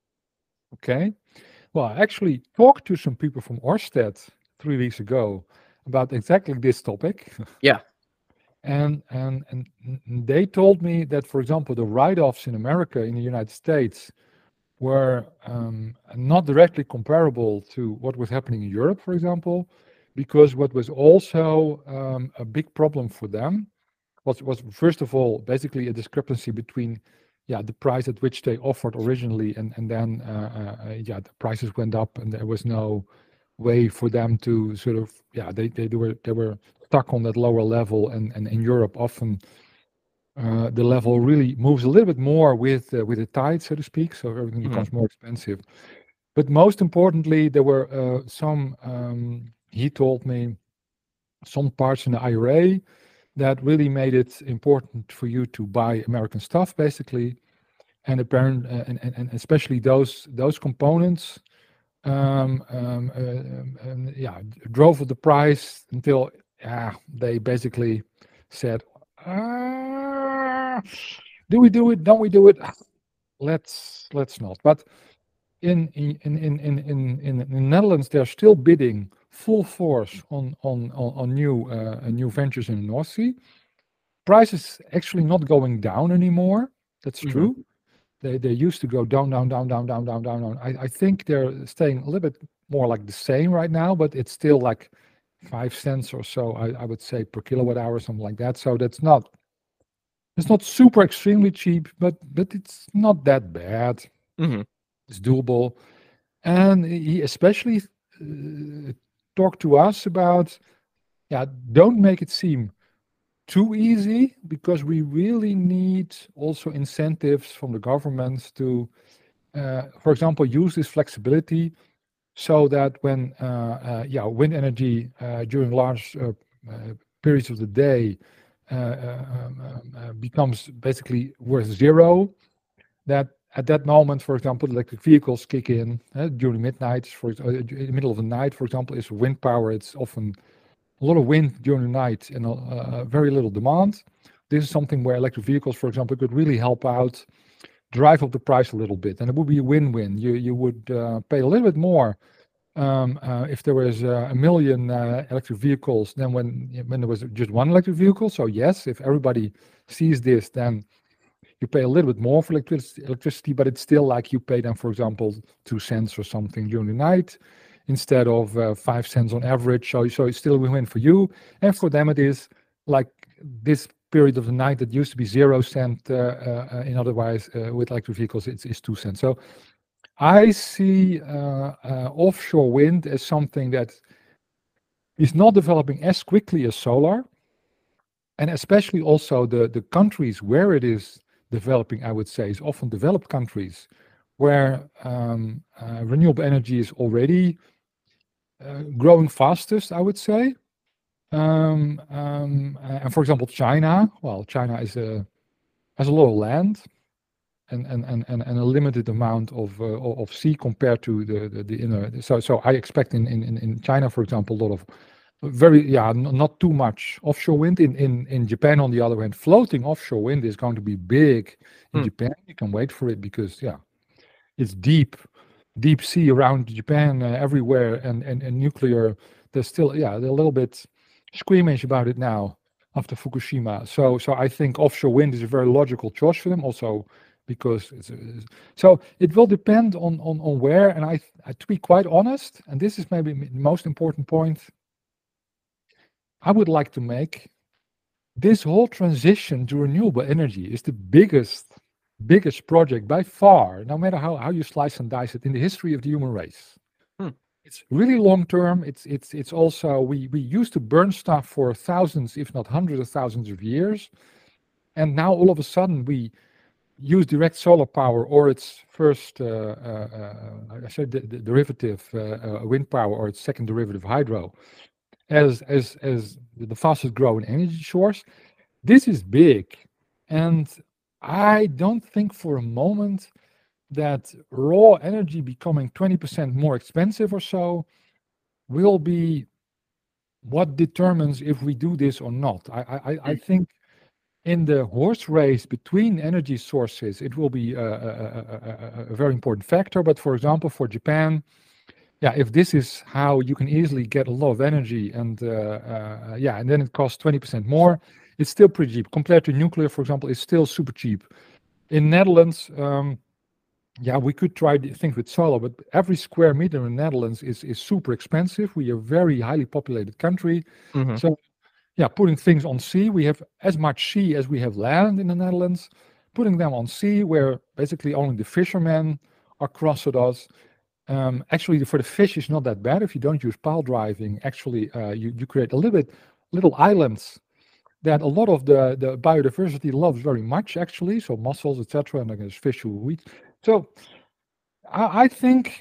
Okay. Well, I actually talked to some people from Ørsted three weeks ago about exactly this topic. Yeah. and and and they told me that, for example, the write-offs in America, in the United States, were um, not directly comparable to what was happening in Europe, for example, because what was also um, a big problem for them was was first of all basically a discrepancy between yeah the price at which they offered originally, and and then uh, uh, yeah the prices went up, and there was no way for them to sort of yeah they they, they were they were stuck on that lower level, and and in Europe often uh, the level really moves a little bit more with uh, with the tide, so to speak, so everything Mhm. becomes more expensive. But most importantly, there were uh, some um, he told me some parts in the I R A that really made it important for you to buy American stuff, basically, and apparent uh, and, and and especially those those components um, um, uh, um, um, yeah, drove up the price until yeah, they basically said, ah, "Do we do it? Don't we do it? Let's let's not." But in in in in in in, in the Netherlands, they're still bidding full force on on on, on new uh, new ventures in the North Sea. Prices actually not going down anymore. That's Mhm. true. They they used to go down, down, down, down, down, down, down, down. I, I think they're staying a little bit more like the same right now, but it's still like five cents or so, I, I would say, per kilowatt hour, something like that. So that's not it's not super extremely cheap, but but it's not that bad. Mhm. It's doable. And he especially uh, talked to us about, yeah, don't make it seem too easy, because we really need also incentives from the governments to, uh, for example, use this flexibility so that when uh, uh, yeah wind energy uh, during large uh, uh, periods of the day uh, uh, um, um, uh, becomes basically worth zero, that at that moment, for example, electric vehicles kick in uh, during midnight, for uh, in the middle of the night, for example, is wind power. It's often a lot of wind during the night and uh, very little demand. This is something where electric vehicles, for example, could really help out, drive up the price a little bit, and it would be a win-win. You you would uh, pay a little bit more um, uh, if there was uh, a million uh, electric vehicles than when when there was just one electric vehicle. So yes, if everybody sees this, then you pay a little bit more for electricity, electricity, but it's still like you pay them, for example, two cents or something during the night instead of uh, five cents on average. So, so it's still a win-win for you, and for them it is like this period of the night that used to be zero cent. Uh, uh, in otherwise, uh, with electric vehicles, it's, it's two cents. So I see uh, uh, offshore wind as something that is not developing as quickly as solar, and especially also the the countries where it is developing, I would say, is often developed countries where um, uh, renewable energy is already uh, growing fastest, I would say. Um, um, and for example, China. Well, China is a has a lot of land and and and and, and a limited amount of uh, of sea compared to the the, the inner. So so I expect in, in in China, for example, a lot of very yeah n- not too much offshore wind. In in in Japan, on the other hand, floating offshore wind is going to be big in Hmm. Japan. You can wait for it because yeah, it's deep, deep sea around Japan uh, everywhere, and, and and nuclear. There's still yeah they're a little bit squeamish about it now. after Fukushima. So, so I think offshore wind is a very logical choice for them. Also, because it's, it's so it will depend on on on where. And I, I, to be quite honest, and this is maybe the most important point I would like to make. This whole transition to renewable energy is the biggest, biggest project by far, no matter how, how you slice and dice it, in the history of the human race. Hmm. It's really long term. It's it's it's also we we used to burn stuff for thousands, if not hundreds of thousands of years, and now all of a sudden we use direct solar power or its first, uh, uh, uh, I said, the, the derivative uh, uh, wind power or its second derivative hydro, as as as the fastest growing energy source. This is big, and I don't think for a moment that raw energy becoming twenty percent more expensive or so will be what determines if we do this or not. I I, I think in the horse race between energy sources, it will be a, a, a, a very important factor. But for example, for Japan, yeah, if this is how you can easily get a lot of energy, and uh, uh, yeah, and then it costs twenty percent more, it's still pretty cheap compared to nuclear, for example. It's still super cheap. In Netherlands, um, yeah, we could try things with solar, but every square meter in the Netherlands is is super expensive. We are a very highly populated country, Mm-hmm. so yeah, putting things on sea, we have as much sea as we have land in the Netherlands. Putting them on sea, where basically only the fishermen are cross with us. Um, actually, for the fish, it's not that bad if you don't use pile driving. Actually, uh, you you create a little bit little islands that a lot of the the biodiversity loves very much. Actually, so mussels, et cetera, and there's fish who eat. So I, I think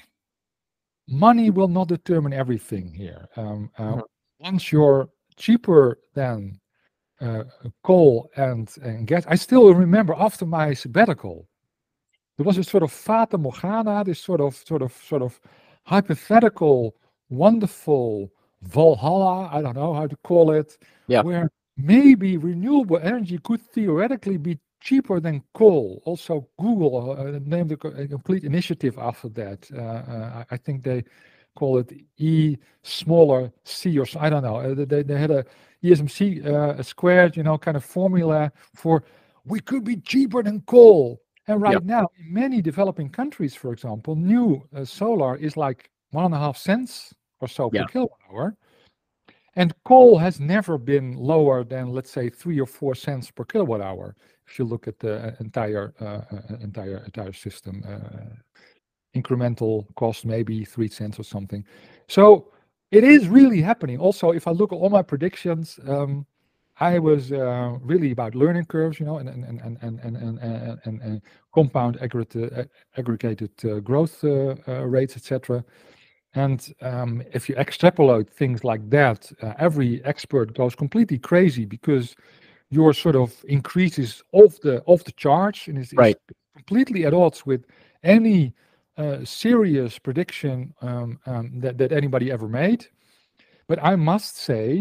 money will not determine everything here. Um, uh, Mhm. Once you're cheaper than uh, coal and and gas, I still remember after my sabbatical, there was a sort of fata morgana, this sort of sort of sort of hypothetical, wonderful Valhalla, I don't know how to call it, Yeah. where maybe renewable energy could theoretically be cheaper than coal. Also, Google uh, named a, co- a complete initiative after that. Uh, uh, I I think they call it E smaller C or so, I don't know. Uh, They, they had a E S M C uh, squared, you know, kind of formula for we could be cheaper than coal. And Yeah. right now, in many developing countries, for example, new uh, solar is like one and a half cents or so per Yeah. kilowatt hour. And coal has never been lower than, let's say, three or four cents per kilowatt hour. If you look at the uh, entire uh, uh, entire entire system, uh, incremental cost maybe three cents or something. So it is really happening. Also, if I look at all my predictions, um, I was uh, really about learning curves, you know, and and and and and and, and, and, and, and compound aggregate, aggregated uh, growth uh, uh, rates, et cetera. And um, if you extrapolate things like that, uh, every expert goes completely crazy because your sort of increases off the off the charts and is, is Right. completely at odds with any uh, serious prediction um, um, that that anybody ever made. But I must say,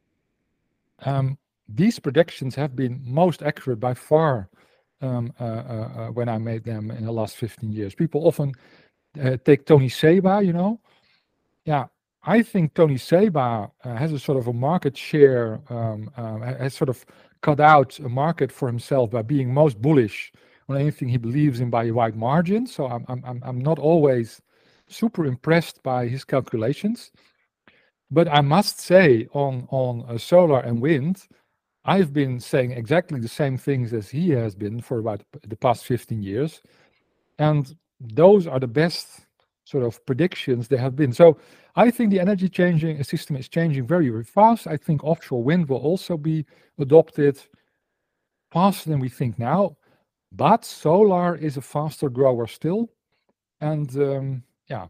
um, these predictions have been most accurate by far um, uh, uh, uh, when I made them in the last fifteen years. People often uh, take Tony Seba, you know. Yeah, I think Tony Seba uh, has a sort of a market share, um, um, ha- has sort of cut out a market for himself by being most bullish on anything he believes in by a wide margin. So I'm, I'm, I'm I'm not always super impressed by his calculations. But I must say, on on uh, solar and wind, I've been saying exactly the same things as he has been for about the past fifteen years. And those are the best sort of predictions there have been. So I think the energy changing system is changing very, very fast. I think offshore wind will also be adopted faster than we think now. But solar is a faster grower still. And um, yeah.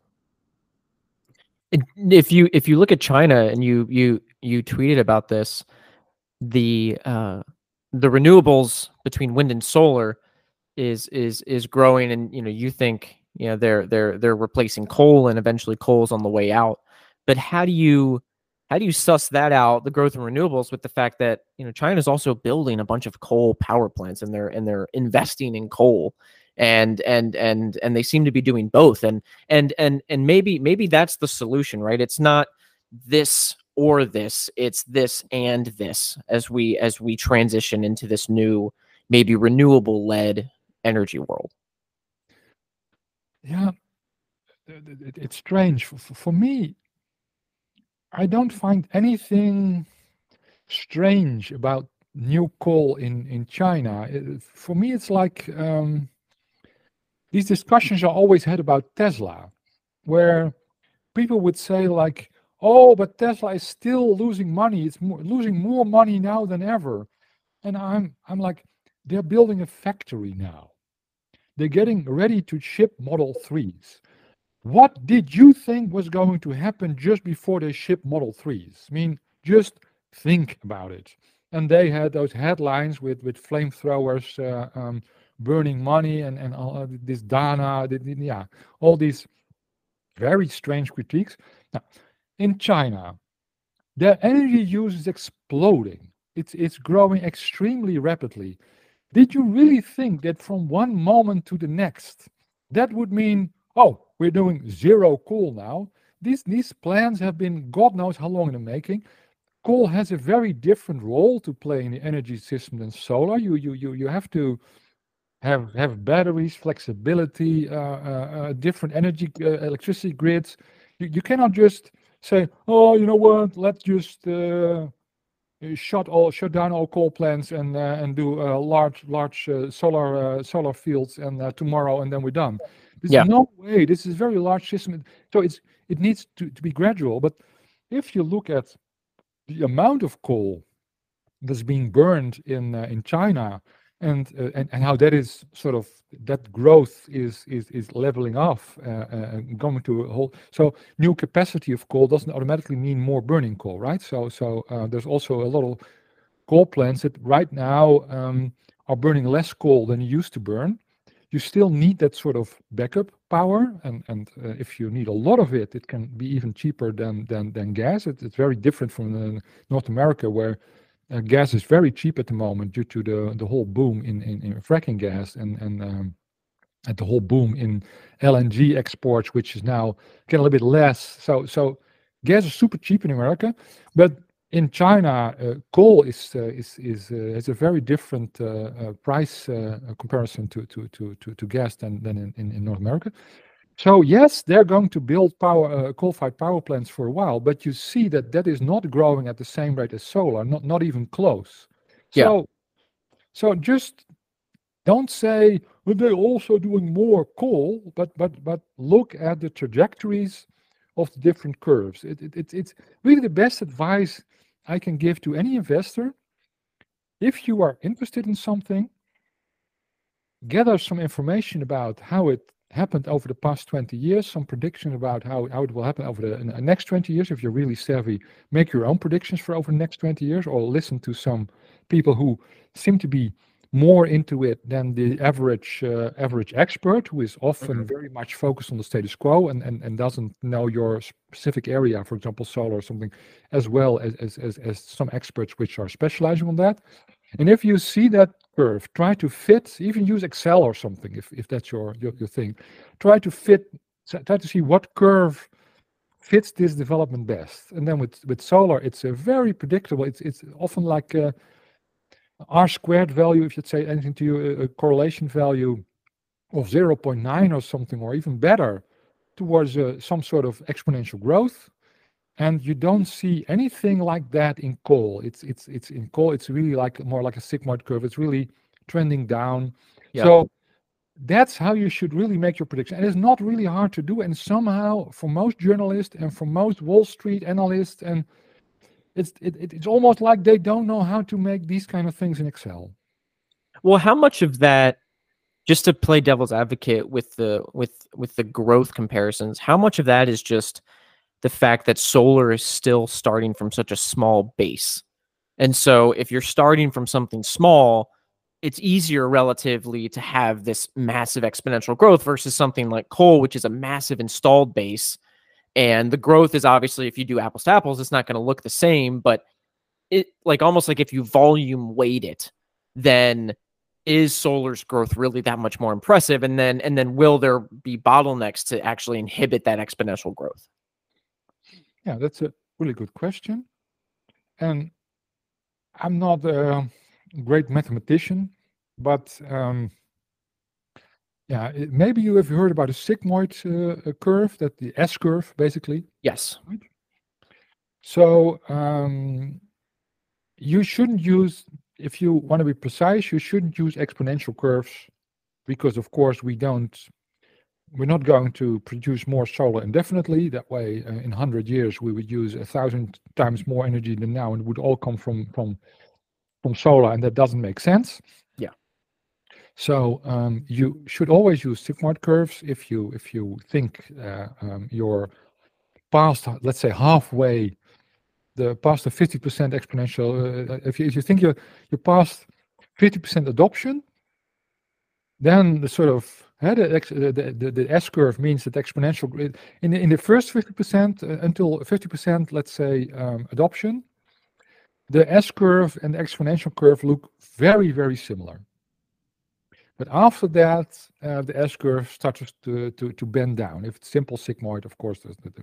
And if you if you look at China and you you you tweeted about this, the uh, the renewables between wind and solar is is is growing, and you know you think you know they're they're they're replacing coal, and eventually coal's on the way out. But how do you how do you suss that out, the growth in renewables, with the fact that you know China's also building a bunch of coal power plants, and they're and they're investing in coal, and and and and they seem to be doing both, and and and and maybe maybe that's the solution, right? It's not this or this. It's this and this as we as we transition into this new, maybe renewable led energy world. Yeah, it's strange. For, for me, I don't find anything strange about new coal in, in China. It, for me, it's like um, these discussions are always had about Tesla, where people would say like, oh, but Tesla is still losing money. It's more, losing more money now than ever. And I'm, I'm like, they're building a factory now. They're getting ready to ship Model threes. What did you think was going to happen just before they ship Model threes? I mean, just think about it. And they had those headlines with, with flamethrowers uh, um, burning money and, and all this Dana, the, the, yeah, all these very strange critiques. Now, in China, their energy use is exploding. It's, it's growing extremely rapidly. Did you really think that from one moment to the next, that would mean, oh, we're doing zero coal now? These, these plans have been God knows how long in the making. Coal has a very different role to play in the energy system than solar. You, you, you, you have to have, have batteries, flexibility, uh, uh, uh, different energy, uh, electricity grids. You, you cannot just say, oh, you know what, let's just uh, shut all shut down all coal plants and uh, and do uh, large large uh, solar uh, solar fields and uh, tomorrow and then we're done. There's Yeah. no way. This is a very large system, so it's it needs to, to be gradual. But if you look at the amount of coal that's being burned in uh, in China and, uh, and and how that is sort of that growth is is is leveling off uh, uh, and going to a whole, so new capacity of coal doesn't automatically mean more burning coal, right? So so uh, there's also a lot of coal plants that right now um, are burning less coal than you used to burn. You still need that sort of backup power, and and uh, if you need a lot of it, it can be even cheaper than than than gas. It, it's very different from uh, North America, where uh, gas is very cheap at the moment due to the the whole boom in in, in fracking gas and and um, and the whole boom in L N G exports, which is now getting a little bit less. So so gas is super cheap in America, but in China, uh, coal is uh, is is uh, has a very different uh, uh, price uh, comparison to to to to to gas than than in, in, in North America. So yes, they're going to build power uh, coal-fired power plants for a while, but you see that that is not growing at the same rate as solar, not not even close. So Yeah. so just don't say, well, they're also doing more coal, but but but look at the trajectories of the different curves. It, it, it, it's really the best advice I can give to any investor. If you are interested in something, gather some information about how it happened over the past twenty years, some prediction about how, how it will happen over the, the next twenty years. If you're really savvy, make your own predictions for over the next twenty years, or listen to some people who seem to be more into it than the average uh, average expert, who is often Mhm. very much focused on the status quo and, and, and doesn't know your specific area, for example, solar or something, as well as, as, as, as some experts which are specializing on that. And if you see that curve, try to fit, even use Excel or something, if, if that's your, your, your thing. Try to fit, try to see what curve fits this development best. And then with, with solar, it's a very predictable, it's, it's often like a R squared value, if you'd say anything to you, a, a correlation value of zero point nine or something, or even better, towards uh, some sort of exponential growth. And you don't see anything like that in coal. It's it's it's in coal. It's really like more like a sigmoid curve. It's really trending down. Yeah. So that's how you should really make your prediction. And it's not really hard to do. And somehow, for most journalists and for most Wall Street analysts, and it's it, it, it's almost like they don't know how to make these kind of things in Excel. Well, how much of that, just to play devil's advocate with the with with the growth comparisons, how much of that is just the fact that solar is still starting from such a small base? And so if you're starting from something small, it's easier relatively to have this massive exponential growth versus something like coal, which is a massive installed base. And the growth is obviously, if you do apples to apples, it's not going to look the same, but it like almost like if you volume weight it, then is solar's growth really that much more impressive? And then and then will there be bottlenecks to actually inhibit that exponential growth? Yeah, that's a really good question. And I'm not a great mathematician, but um, yeah, it, maybe you have heard about a sigmoid uh, curve, that the S curve, basically. Yes. Right? So um, you shouldn't use, if you want to be precise, you shouldn't use exponential curves, because of course we don't, we're not going to produce more solar indefinitely. That way, uh, in one hundred years, we would use a thousand times more energy than now, and it would all come from from from solar, and that doesn't make sense. Yeah. So um, you should always use sigmoid curves if you if you think uh, um, you're past, let's say, halfway, the past the fifty percent exponential. Uh, if you if you think you're you're past fifty percent adoption, then the sort of uh, the, the, the, the S curve means that exponential in the, in the first fifty percent uh, until fifty percent, let's say, um, adoption, the S curve and the exponential curve look very, very similar. But after that, uh, the S curve starts to, to, to bend down. If it's simple sigmoid, of course, there's the,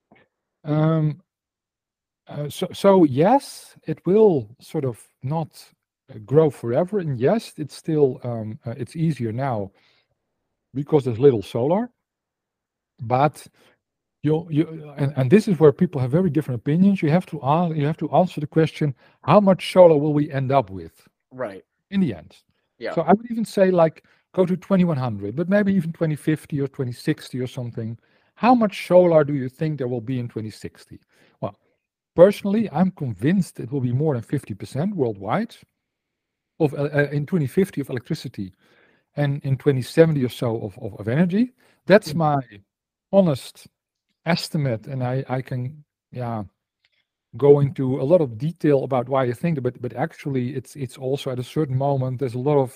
um, uh, so, so yes, it will sort of not uh, grow forever. And yes, it's still, um, uh, it's easier now because there's little solar. But you, you and, and this is where people have very different opinions. You have to ask, you have to answer the question, how much solar will we end up with? Right. In the end. Yeah. So I would even say, like, go to twenty-one hundred, but maybe even twenty fifty or twenty sixty or something. How much solar do you think there will be in twenty sixty? Well, personally, I'm convinced it will be more than fifty percent worldwide of uh, uh, in twenty fifty of electricity, and in twenty seventy or so of, of, of energy. That's my honest estimate, and I, I can, yeah, go into a lot of detail about why I think that, but but actually it's it's also at a certain moment there's a lot of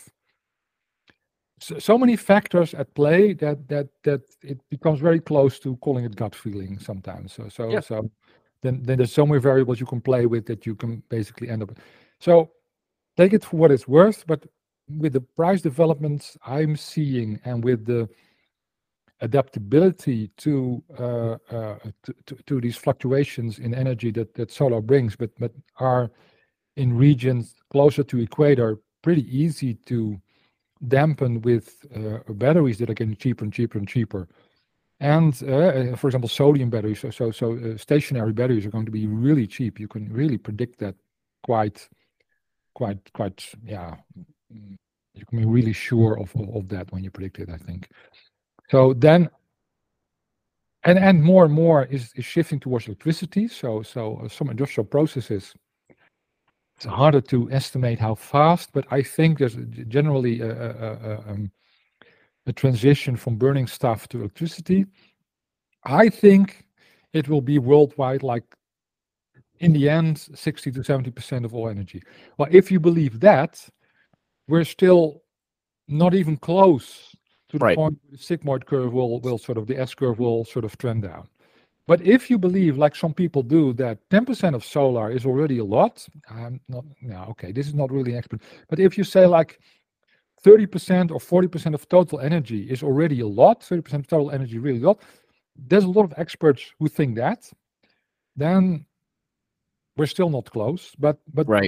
so, so many factors at play that that that it becomes very close to calling it gut feeling sometimes. So so Yeah. so then then there's so many variables you can play with that you can basically end up. So take it for what it's worth, but with the price developments I'm seeing and with the adaptability to, uh, uh, to, to to these fluctuations in energy that that solar brings, but but are in regions closer to equator pretty easy to dampen with uh, batteries that are getting cheaper and cheaper and cheaper. And uh, for example, sodium batteries, so so, so uh, stationary batteries are going to be really cheap. You can really predict that quite, quite, quite. Yeah, you can be really sure of of, of that when you predict it, I think. So then, and and more and more is, is shifting towards electricity. So so uh, some industrial processes, it's harder to estimate how fast, but I think there's generally a, a, a, um, a transition from burning stuff to electricity. I think it will be worldwide, like in the end, sixty to seventy percent of all energy. Well, if you believe that, we're still not even close to the Right. point where the sigmoid curve will, will sort of, the S curve will sort of trend down. But if you believe, like some people do, that ten percent of solar is already a lot, I'm not, no, okay, this is not really an expert. But if you say like thirty percent or forty percent of total energy is already a lot, thirty percent of total energy really a lot, there's a lot of experts who think that, then we're still not close. But, but Right.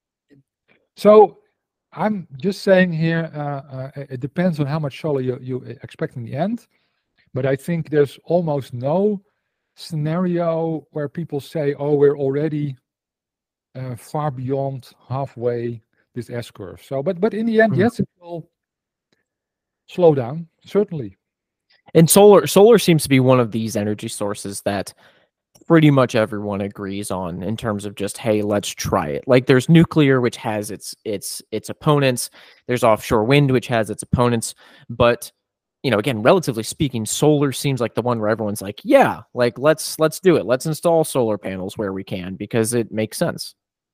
So I'm just saying here, uh, uh, it depends on how much solar you, you expect in the end. But I think there's almost no scenario where people say, oh, we're already uh, far beyond halfway this S curve. So, but but in the end, Mhm. yes, it will slow down, certainly. And solar solar seems to be one of these energy sources that pretty much everyone agrees on in terms of just, hey, let's try it. Like there's nuclear, which has its its its opponents. There's offshore wind, which has its opponents. But you know, again, relatively speaking, solar seems like the one where everyone's like, yeah, like let's let's do it. Let's install solar panels where we can because it makes sense.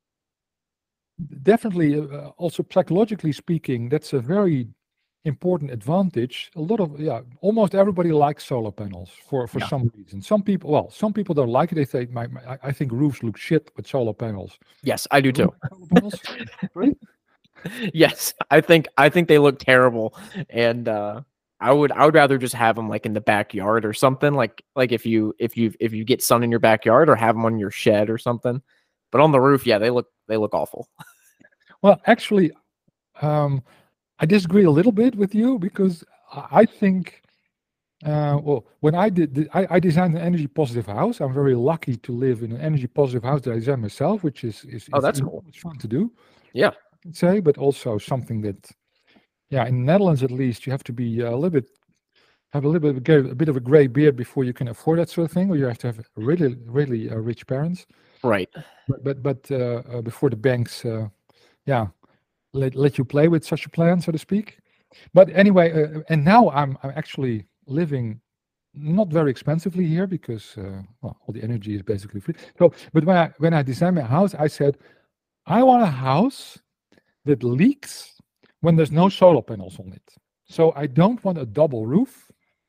Definitely, uh, also psychologically speaking, that's a very important advantage. A lot of, yeah, almost everybody likes solar panels for for Yeah. some reason. Some people, well, some people don't like it. They think, my, my I- I think roofs look shit with solar panels. Yes, I do too. Solar panels? Really? Yes, I think I think they look terrible, and uh, I would I would rather just have them like in the backyard or something. Like like if you if you if you get sun in your backyard, or have them on your shed or something. But on the roof, yeah, they look they look awful. Well, actually, um, I disagree a little bit with you, because I I think, uh, well, when I did, the, I, I designed an energy positive house. I'm very lucky to live in an energy positive house that I designed myself, which is is, Oh, is that's cool. enormous fun to do, Yeah. I can say, but also something that, yeah, in the Netherlands at least, you have to be a little bit, have a little bit of a, gray- a bit of a gray beard before you can afford that sort of thing, or you have to have really, really uh, rich parents. Right. But but but uh, uh, before the banks, uh, yeah, let let you play with such a plan, so to speak. But anyway, uh, and now I'm I'm actually living not very expensively here, because uh, well, all the energy is basically free. So, but when I when I designed my house, I said I want a house that leaks when there's no solar panels on it. So I don't want a double roof.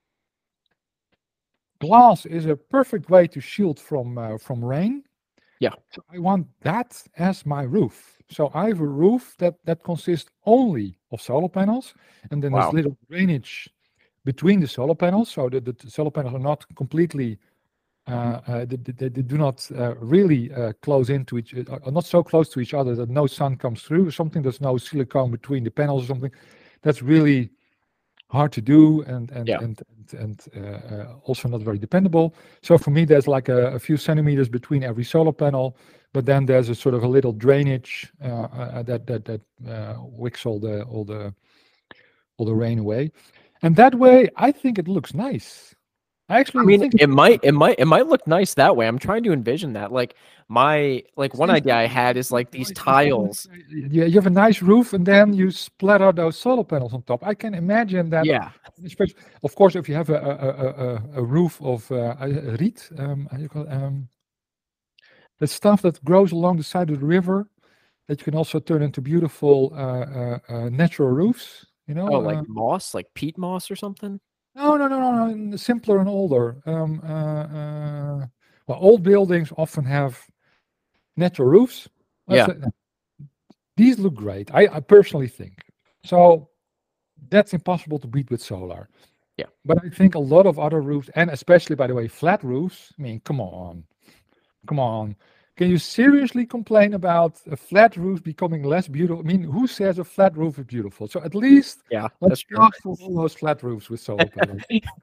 Glass is a perfect way to shield from uh, from rain. Yeah. So I want that as my roof. So I have a roof that that consists only of solar panels, and then there's Wow. little drainage between the solar panels, so that the solar panels are not completely, uh, uh, they, they, they do not uh, really uh, close into each, uh, are not so close to each other that no sun comes through. Or something, there's no silicone between the panels or something. That's really hard to do, and and Yeah. and and, and uh, uh, also not very dependable. So for me, there's like a, a few centimeters between every solar panel, but then there's a sort of a little drainage uh, uh, that that that uh, wicks all the all the all the rain away, and that way I think it looks nice. I I actually mean, think it might it might it might look nice that way. I'm trying to envision that. Like my like one it's idea I nice. had It's is like nice. these It's nice. tiles. Yeah, you have a nice roof, and then you splatter those solar panels on top. I can imagine that. Yeah. Especially, of course, if you have a a, a, a, a roof of uh, a riet, um, how do you call it? Um, the stuff that grows along the side of the river, that you can also turn into beautiful uh, uh, uh, natural roofs. You know, Oh, like uh, moss, like peat moss or something. no, no, no, no, no, simpler and older. Um, uh, uh, well, old buildings often have natural roofs. Let's Yeah. say- These look great. I, I personally think so. That's impossible to beat with solar. Yeah. But I think a lot of other roofs, and especially, by the way, flat roofs. I mean, come on, come on. Can you seriously complain about a flat roof becoming less beautiful? I mean, who says a flat roof is beautiful? So at least Yeah, let's that's true. go for all those flat roofs with solar panels.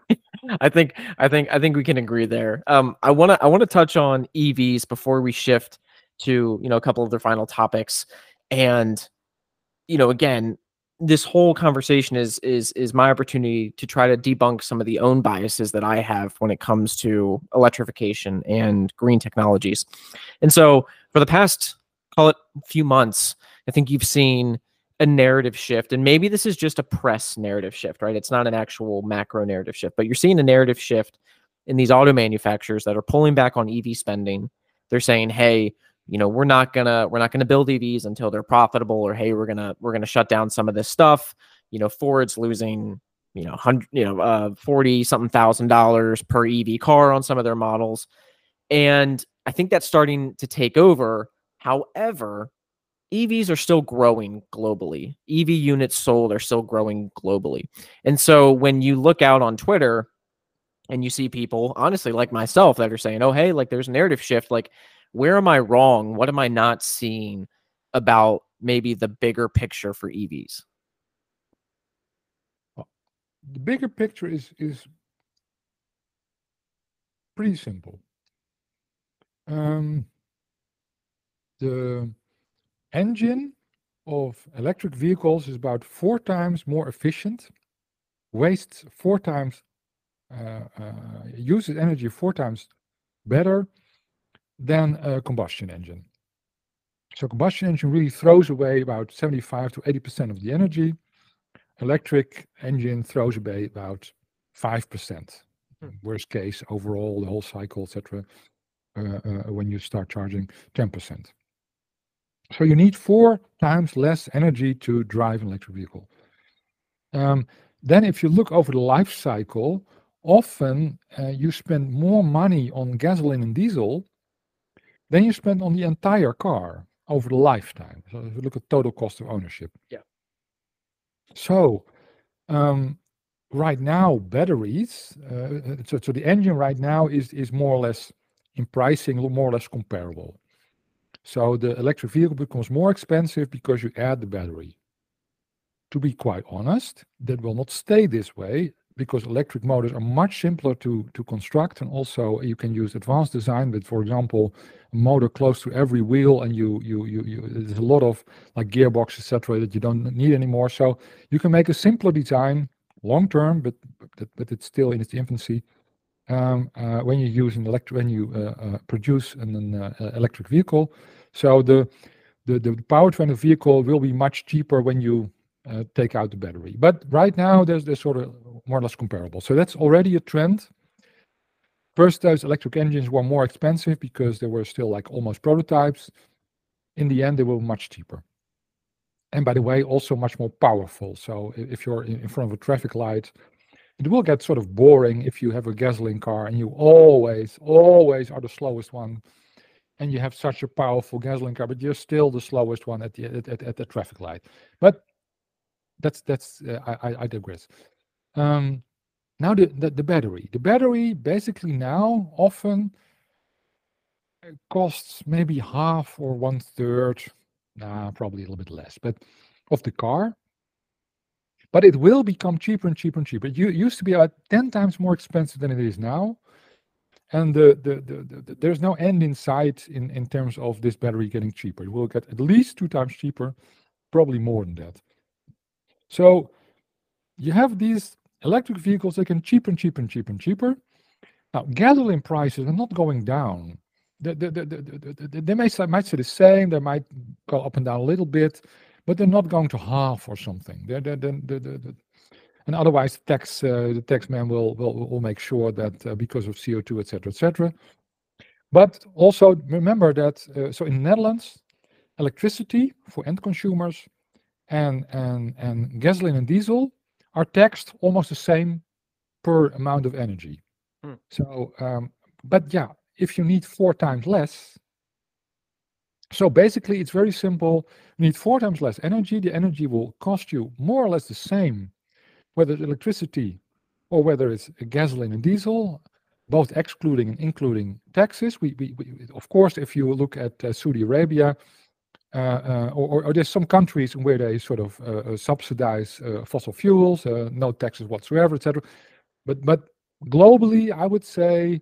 I think I think I think we can agree there. Um, I want to I want to touch on E Vs before we shift to, you know, a couple of their final topics. And, you know, again, this whole conversation is is is my opportunity to try to debunk some of the own biases that I have when it comes to electrification and green technologies. And so for the past, call it, few months, I think you've seen a narrative shift, and maybe this is just a press narrative shift, right? It's not an actual macro narrative shift, but you're seeing a narrative shift in these auto manufacturers that are pulling back on E V spending. They're saying, hey, you know, we're not gonna we're not gonna build E Vs until they're profitable, or hey, we're gonna we're gonna shut down some of this stuff. You know, Ford's losing, you know, hundred, you know, uh, forty something thousand dollars per E V car on some of their models, and I think that's starting to take over. However, E Vs are still growing globally. E V units sold are still growing globally. And so when you look out on Twitter and you see people, honestly, like myself, that are saying, oh, hey, like there's a narrative shift. Like, where am I wrong? What am I not seeing about maybe the bigger picture for E Vs? The bigger picture is is pretty simple. Um, the engine of electric vehicles is about four times more efficient, wastes four times, uh, uh, uses energy four times better than a combustion engine. So combustion engine really throws away about seventy-five to eighty percent of the energy. Electric engine throws away about five percent. Worst case, overall, the whole cycle, et cetera. Uh, uh, when you start charging, ten percent. So you need four times less energy to drive an electric vehicle. Um, then if you look over the life cycle, often uh, you spend more money on gasoline and diesel than you spend on the entire car over the lifetime. So if you look at total cost of ownership. Yeah. So um, right now batteries, uh, so, so the engine right now is is more or less in pricing more or less comparable. So the electric vehicle becomes more expensive because you add the battery. To be quite honest, that will not stay this way because electric motors are much simpler to to construct, and also you can use advanced design with, for example, a motor close to every wheel, and you you you, you there's a lot of like gearbox, et cetera, that you don't need anymore. So you can make a simpler design long term, but but, but it's still in its infancy. Um, uh, when you use an electric, when you uh, uh, produce an, an uh, electric vehicle, so the the the powertrain of the vehicle will be much cheaper when you uh, take out the battery. But right now, there's they're sort of more or less comparable. So that's already a trend. First, those electric engines were more expensive because they were still like almost prototypes. In the end, they were much cheaper. And by the way, also much more powerful. So if you're in front of a traffic light, it will get sort of boring if you have a gasoline car and you always, always are the slowest one. And you have such a powerful gasoline car, but you're still the slowest one at the at, at, at the traffic light. But that's that's uh, I, I digress. Um, now the, the the battery. The battery basically now often costs maybe half or one third, nah, probably a little bit less, but of the car. But it will become cheaper and cheaper and cheaper. It used to be about ten times more expensive than it is now. And the, the, the, the, the, there's no end in sight in, in terms of this battery getting cheaper. It will get at least two times cheaper, probably more than that. So you have these electric vehicles that can cheaper and cheaper and cheaper and cheaper. Now, gasoline prices are not going down. They, they, they, they, they may, might stay the same, they might go up and down a little bit, but they're not going to half or something. They're, they're, they're, they're, they're, and otherwise, the tax uh, the tax man will will will make sure that uh, because of C O two, et cetera, et cetera. But also remember that uh, so in the Netherlands, electricity for end consumers and and and gasoline and diesel are taxed almost the same per amount of energy. Hmm. So, um, but yeah, if you need four times less. So basically, it's very simple. You need four times less energy. The energy will cost you more or less the same, whether it's electricity or whether it's gasoline and diesel, both excluding and including taxes. We, we, we of course, if you look at uh, Saudi Arabia, uh, uh, or, or there's some countries where they sort of uh, subsidize uh, fossil fuels, uh, no taxes whatsoever, et cetera. But but globally, I would say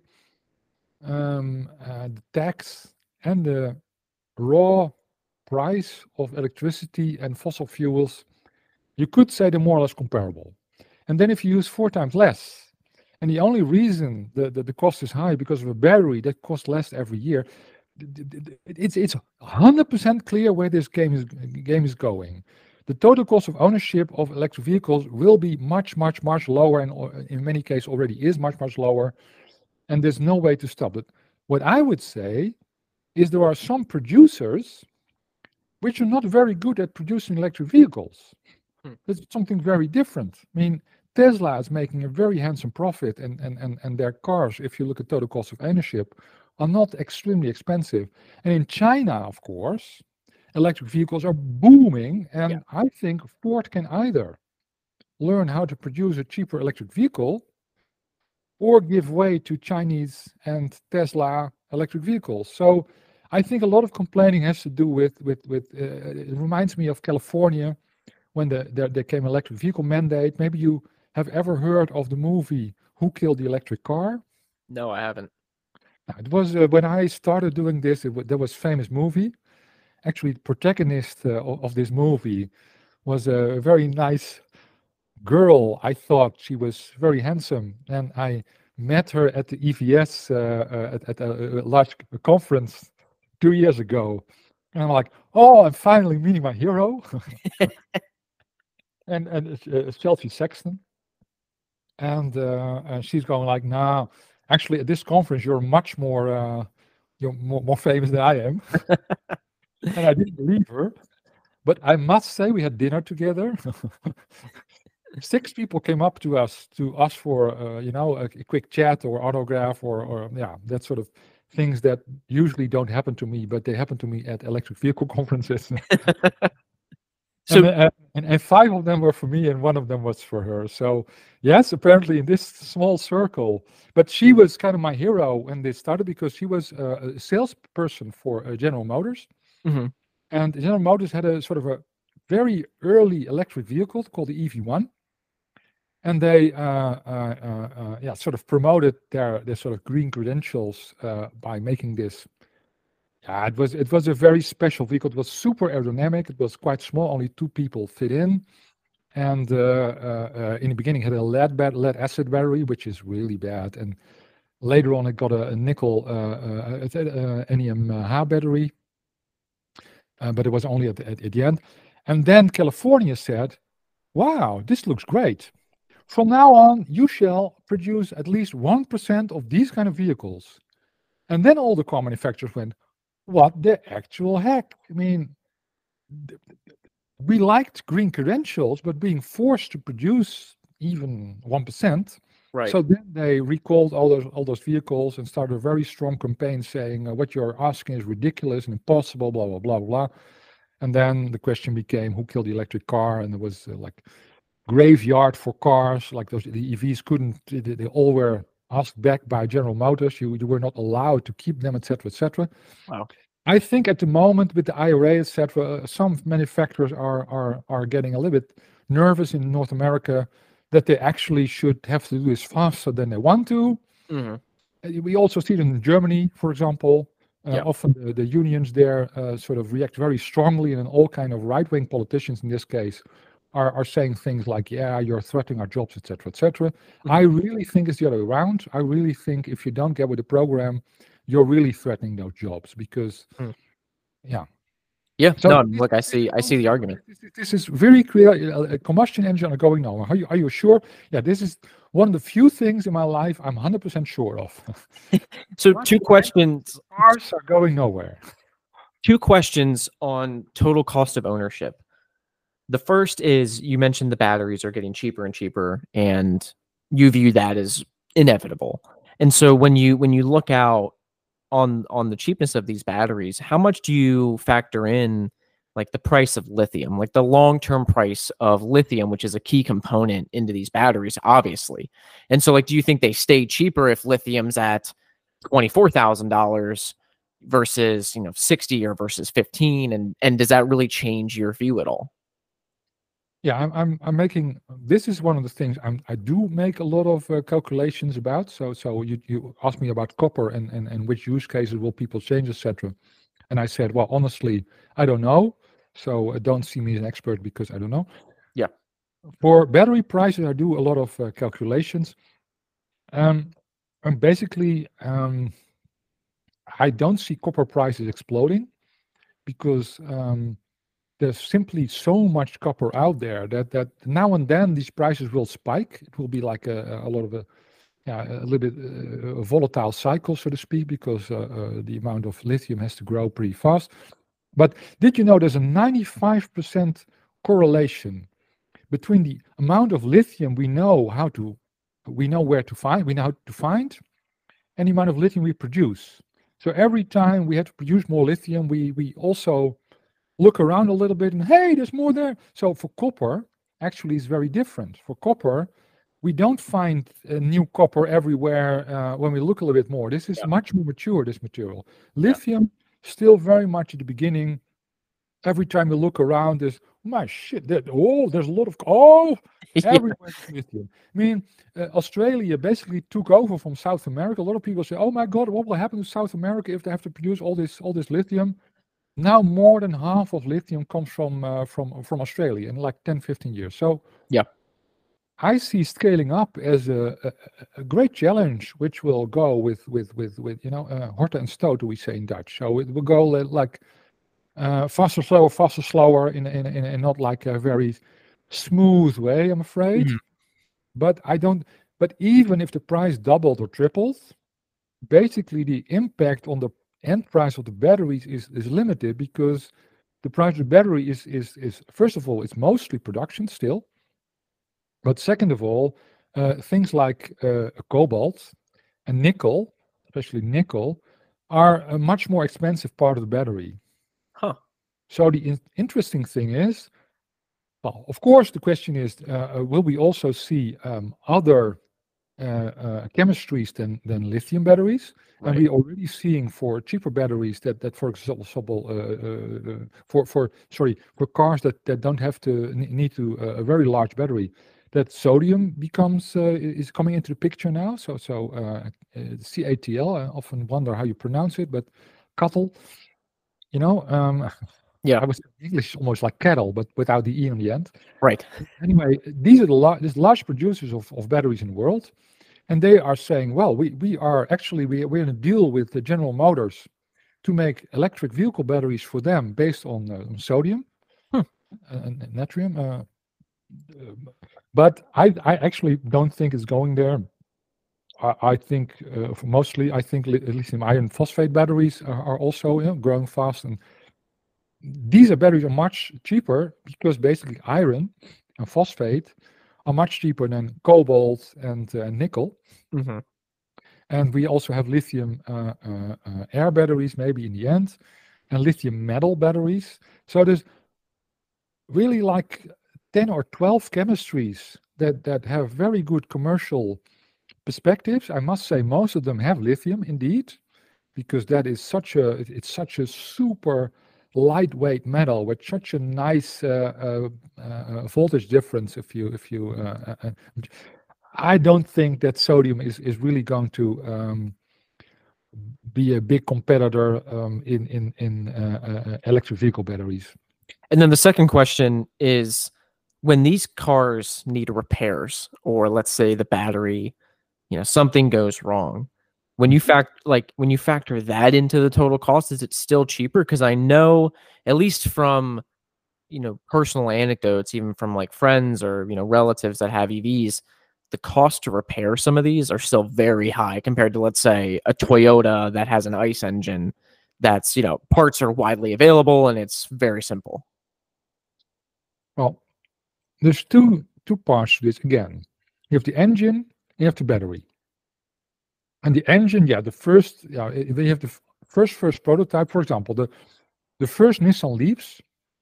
um, uh, the tax and the raw price of electricity and fossil fuels, you could say they're more or less comparable. And then if you use four times less, and the only reason the, the, the cost is high because of a battery that costs less every year, it's it's one hundred percent clear where this game is game is going. The total cost of ownership of electric vehicles will be much, much, much lower, and in many cases already is much, much lower, and there's no way to stop it. What I would say is there are some producers which are not very good at producing electric vehicles. Hmm. That's something very different. I mean, Tesla is making a very handsome profit, and, and, and, and their cars, if you look at total cost of ownership, are not extremely expensive. And in China, of course, electric vehicles are booming, and yeah. I think Ford can either learn how to produce a cheaper electric vehicle or give way to Chinese and Tesla electric vehicles. So I think a lot of complaining has to do with, with, with uh, it reminds me of California when the, there, there came electric vehicle mandate. Maybe you have ever heard of the movie Who Killed the Electric Car? No, I haven't. Now, it was uh, when I started doing this, it, there was a famous movie. Actually, the protagonist uh, of, of this movie was a very nice girl. I thought she was very handsome, and I met her at the E V S uh, uh, at, at a, a large conference two years ago, and I'm like, oh, I'm finally meeting my hero. and and uh, Chelsea Sexton, and, uh, and she's going like, nah, actually at this conference you're much more uh, you're more, more famous than I am. And I didn't believe her, but I must say we had dinner together. Six people came up to us to ask for, uh, you know, a, a quick chat or autograph or, or, yeah, that sort of things that usually don't happen to me, but they happen to me at electric vehicle conferences. So, and, uh, and, and five of them were for me, and one of them was for her. So yes, apparently in this small circle. But she was kind of my hero when they started because she was uh, a salesperson for uh, General Motors, hmm and General Motors had a sort of a very early electric vehicle called the E V one, and they uh, uh, uh, uh, yeah sort of promoted their their sort of green credentials uh, by making this. Yeah, it was it was a very special vehicle. It was super aerodynamic. It was quite small. Only two people fit in, and uh, uh, uh, in the beginning it had a lead bat- lead acid battery, which is really bad. And later on, it got a, a nickel uh, uh, uh, N E M H battery, uh, but it was only at the, at, at the end. And then California said, "Wow, this looks great. From now on, you shall produce at least one percent of these kind of vehicles." And then all the car manufacturers went, "What the actual heck? I mean, th- we liked green credentials, but being forced to produce even one percent." Right. So then they recalled all those all those vehicles and started a very strong campaign saying uh, what you're asking is ridiculous and impossible, blah blah blah blah. And then the question became, who killed the electric car? And there was uh, like graveyard for cars, like those the E Vs couldn't. They, they all were asked back by General Motors. You you were not allowed to keep them, et cetera, et cetera. Wow. I think at the moment with the I R A, et cetera, some manufacturers are are are getting a little bit nervous in North America that they actually should have to do this faster than they want to. hmm Uh, We also see it in Germany, for example. Uh, Yeah. often the, the unions there uh, sort of react very strongly, and all kind of right-wing politicians in this case are, are saying things like, "Yeah, you're threatening our jobs, et cetera, et cetera" I really think it's the other way around. I really think if you don't get with the program, you're really threatening those jobs because, Mm. yeah. Yeah. So No, this, look, I this see. is I see the also- argument. This, is- this is very clear. uh, A combustion engine are going nowhere. Are you, are you sure? Yeah, this is one of the few things in my life I'm one hundred percent sure of. So Right two away, questions. Cars are going nowhere. Two questions on total cost of ownership. The first is you mentioned the batteries are getting cheaper and cheaper, and you view that as inevitable. And so when you when you look out on on the cheapness of these batteries, how much do you factor in like the price of lithium, like the long-term price of lithium, which is a key component into these batteries, obviously. And so like, do you think they stay cheaper if lithium's at twenty-four thousand dollars versus, you know, sixty or versus fifteen? And and does that really change your view at all? Yeah, I'm, I'm, I'm making, this is one of the things I'm, I do make a lot of uh, calculations about. So, so you, you asked me about copper and, and, and which use cases will people change, et cetera. And I said, well, honestly, I don't know. So uh, don't see me as an expert because I don't know. Yeah. For battery prices, I do a lot of uh, calculations. Um, and basically, um, I don't see copper prices exploding because um, there's simply so much copper out there that that now and then these prices will spike. It will be like a, a lot of a, yeah, a little bit uh, a volatile cycle, so to speak, because uh, uh, the amount of lithium has to grow pretty fast. But did you know there's a ninety-five percent correlation between the amount of lithium we know how to, we know where to find, we know how to find, and the amount of lithium we produce. So every time we have to produce more lithium, we we also look around a little bit and hey, there's more there. So for copper, actually, it's very different. For copper, we don't find uh, new copper everywhere uh, when we look a little bit more. This is Yeah. much more mature, this material. Lithium, still very much at the beginning. Every time you look around, there's, my shit, there, oh, there's a lot of, oh, Yeah. everywhere is lithium. I mean, uh, Australia basically took over from South America. A lot of people say, oh my God, what will happen to South America if they have to produce all this all this lithium? Now more than half of lithium comes from uh, from from Australia in like ten, fifteen years. So Yeah. I see scaling up as a, a, a great challenge, which will go with with with with you know uh, horta and stoten, we say in Dutch. So it will go li- like uh, faster, slower, faster, slower, in in in, in not like a very smooth way, I'm afraid. Mhm. But I don't. But even if the price doubled or tripled, basically the impact on the end price of the batteries is is limited because the price of the battery is is is first of all it's mostly production still, but second of all, uh, things like uh, cobalt and nickel, especially nickel, are a much more expensive part of the battery. Huh. So the in- interesting thing is Well, of course, the question is, uh, will we also see um, other uh, uh, chemistries than than lithium batteries? Right. And we're already seeing for cheaper batteries that that, for example, uh, uh, for for sorry for cars that that don't have to need to uh, a very large battery, that sodium becomes uh, is coming into the picture now. So so uh, uh, C A T L. I often wonder how you pronounce it, but cattle. You know, um, Yeah. I was English is almost like cattle, but without the e on the end. Right. Anyway, these are the lar- these large producers of, of batteries in the world, and they are saying, well, we we are actually we we're in a deal with the General Motors to make electric vehicle batteries for them based on, uh, on sodium Hmm. and, and natrium. Uh, but I I actually don't think it's going there. I, I think uh, for mostly I think li- lithium iron phosphate batteries are, are also you know, growing fast, and these are batteries are much cheaper because basically iron and phosphate are much cheaper than cobalt and uh, nickel. Mm-hmm. And we also have lithium uh, uh, uh, air batteries, maybe in the end, and lithium metal batteries. So there's really like ten or twelve chemistries that, that have very good commercial perspectives. I must say most of them have lithium indeed, because that is such a, it's such a super lightweight metal with such a nice uh, uh, uh, voltage difference. If you, if you, uh, uh, I don't think that sodium is is really going to um, be a big competitor um, in in in uh, uh, electric vehicle batteries. And then the second question is, when these cars need repairs, or let's say the battery, you know, something goes wrong, when you fact like when you factor that into the total cost, is it still cheaper? Because I know, at least from, you know, personal anecdotes, even from like friends or, you know, relatives that have E Vs, the cost to repair some of these are still very high compared to, let's say, a Toyota that has an ICE engine. That's, you know, parts are widely available and it's very simple. Well, there's two two parts to this again. You have the engine, you have the battery. And the engine, yeah, the first, yeah, they have the f- first first prototype. For example, the the first Nissan Leafs,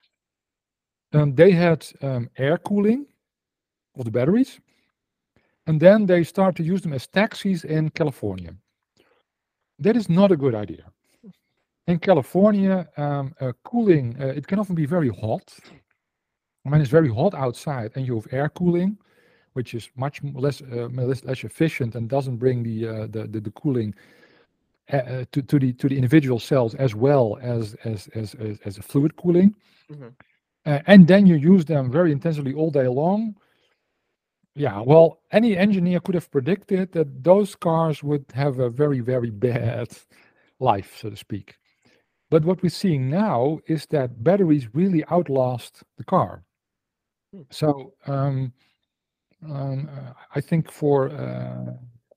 um, they had um, air cooling of the batteries, and then they start to use them as taxis in California. That is not a good idea. In California, um, uh, cooling, uh, it can often be very hot. When it's very hot outside and you have air cooling, which is much m- less uh, less, less efficient and doesn't bring the uh, the, the the cooling uh, uh, to to the to the individual cells as well as as as as, as a fluid cooling, Mhm. uh, and then you use them very intensively all day long. Yeah, well, any engineer could have predicted that those cars would have a very very bad life, so to speak. But what we're seeing now is that batteries really outlast the car. Hmm. So um, um, uh, I think for uh,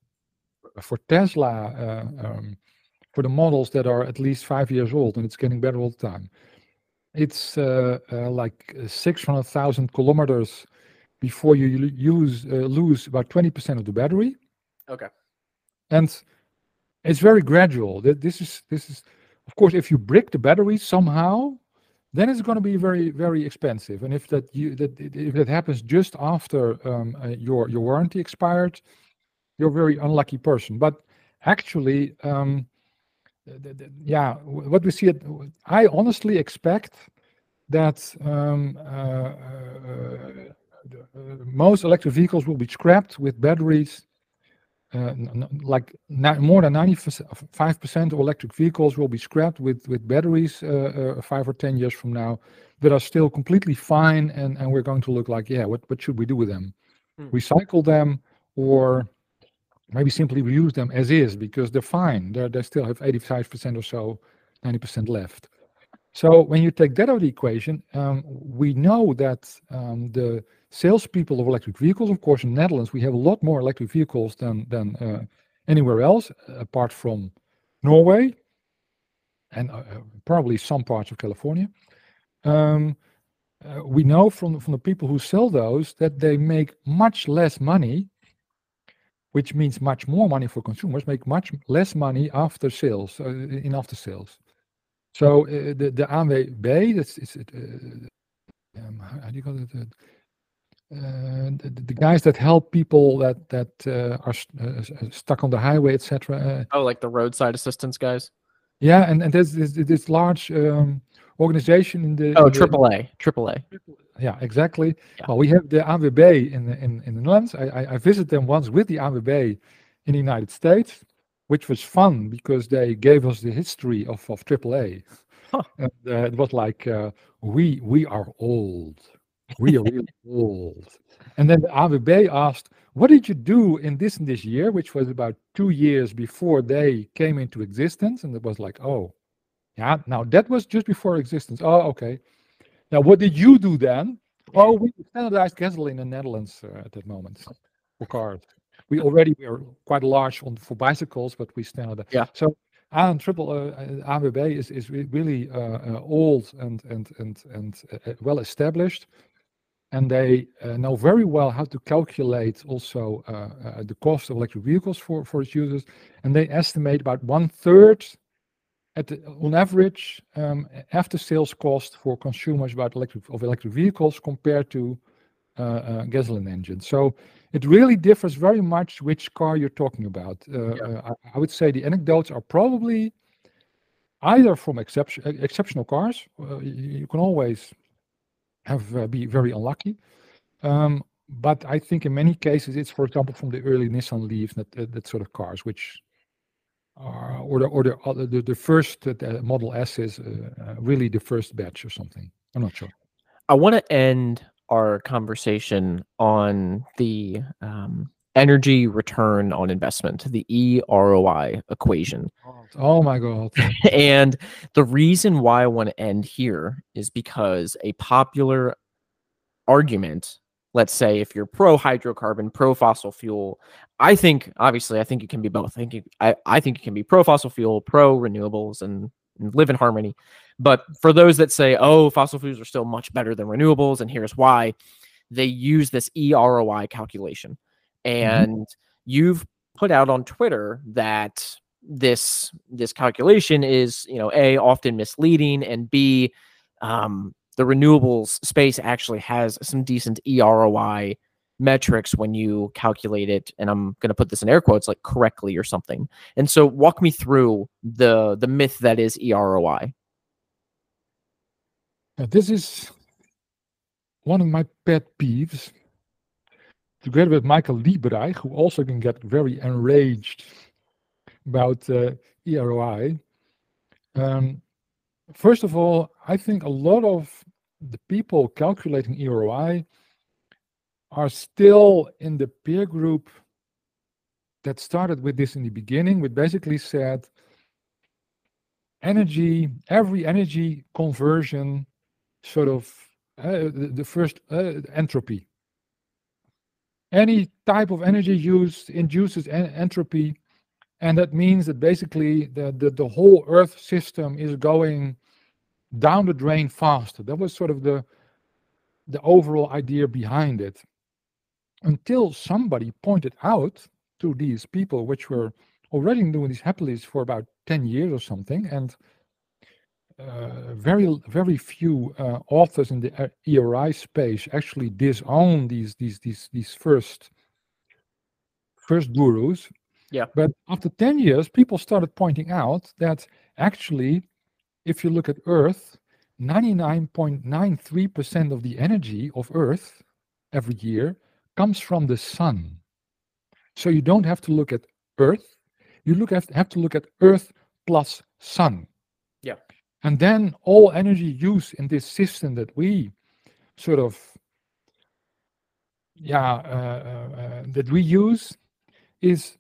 for Tesla, uh, um, for the models that are at least five years old, and it's getting better all the time, it's uh, uh, like six hundred thousand kilometers before you l- use uh, lose about twenty percent of the battery, Okay. and it's very gradual. Th- This is this is, of course, if you brick the battery somehow, then it's going to be very very expensive. And if that you that if that happens just after um, uh, your your warranty expired, you're a very unlucky person. But actually, um, th- th- yeah, w- what we see, it, I honestly expect that um, uh, uh, uh, most electric vehicles will be scrapped with batteries. Uh, n- n- like ni- more than ninety-five percent of electric vehicles will be scrapped with with batteries uh, uh, five or ten years from now that are still completely fine, and and we're going to look like, yeah, what what should we do with them? Hmm. Recycle them, or maybe simply reuse them as is because they're fine. They they still have eighty-five percent or so, ninety percent left. So when you take that out of the equation, um, we know that um, the salespeople of electric vehicles, of course, in the Netherlands, we have a lot more electric vehicles than than uh, anywhere else, uh, apart from Norway and uh, uh, probably some parts of California. Um, uh, we know from from the people who sell those that they make much less money, which means much more money for consumers, make much less money after sales, uh, in after sales. So uh, the the A N W B, that's is it. Uh, um, do you call it? Uh, uh, the, the guys that help people that that uh, are uh, stuck on the highway, et cetera. Uh, oh, like the roadside assistance guys. yeah, and and there's this, this large um, organization in the Oh, in the triple A, triple A. yeah, exactly. Yeah. Well, we have the A W B in the, in in the Netherlands. I, I I visited them once with the A W B in the United States, which was fun because they gave us the history of of triple A. Huh. And uh, it was like uh, we we are old, we are really old. And then the A W B asked, "What did you do in this and this year?" Which was about two years before they came into existence. And it was like, oh, yeah. Now that was just before existence. Oh, okay. Now, what did you do then? Oh, we standardized gasoline in the Netherlands uh, at that moment for cars. We already were quite large on for bicycles, but we standardized. Yeah. So, and triple uh, A W B is is really uh, uh, old and and and and uh, well established, and they uh, know very well how to calculate also uh, uh, the cost of electric vehicles for for its users, and they estimate about one third at the, on average, um, after sales cost for consumers about electric of electric vehicles compared to uh, uh, gasoline engines. So it really differs very much which car you're talking about. Uh, Yeah. uh, I, I would say the anecdotes are probably either from exception, exceptional cars. Uh, you, you can always have uh, be very unlucky. Um, but I think in many cases it's, for example, from the early Nissan Leaf, that that, that sort of cars, which Uh, or the or the other the, the first uh, the Model S is uh, uh, really the first batch or something. I'm not sure. I want to end our conversation on the um, energy return on investment, the E R O I equation. Oh my God. And the reason why I want to end here is because a popular argument, let's say if you're pro hydrocarbon, pro fossil fuel, I think obviously I think you can be both. I think you, I, I think you can be pro fossil fuel, pro renewables, and, and live in harmony. But for those that say, oh, fossil fuels are still much better than renewables, and here's why, they use this E R O I calculation. And mm-hmm. you've put out on Twitter that this this calculation is, you know, A, often misleading, and B, um, the renewables space actually has some decent E R O I metrics when you calculate it, and I'm going to put this in air quotes, like correctly or something. And so walk me through the the myth that is E R O I. Uh, this is one of my pet peeves, together with Michael Liebreich, who also can get very enraged about uh, E R O I. Um, first of all, I think a lot of the people calculating E R O I are still in the peer group that started with this in the beginning, which basically said energy, every energy conversion sort of uh, the, the first uh, entropy. Any type of energy use induces en entropy, and that means that basically the, the, the whole Earth system is going down the drain faster. That was sort of the, the overall idea behind it. Until somebody pointed out to these people, which were already doing these happilies for about ten years or something, and uh, very very few uh, authors in the E R O I space actually disown these these these these first first gurus. Yeah. But after ten years, people started pointing out that actually, if you look at Earth, ninety-nine point nine three percent of the energy of Earth every year comes from the sun. So you don't have to look at Earth, you look have, have to look at Earth plus sun. Yeah. And then all energy use in this system that we sort of, yeah, uh, uh, that we use is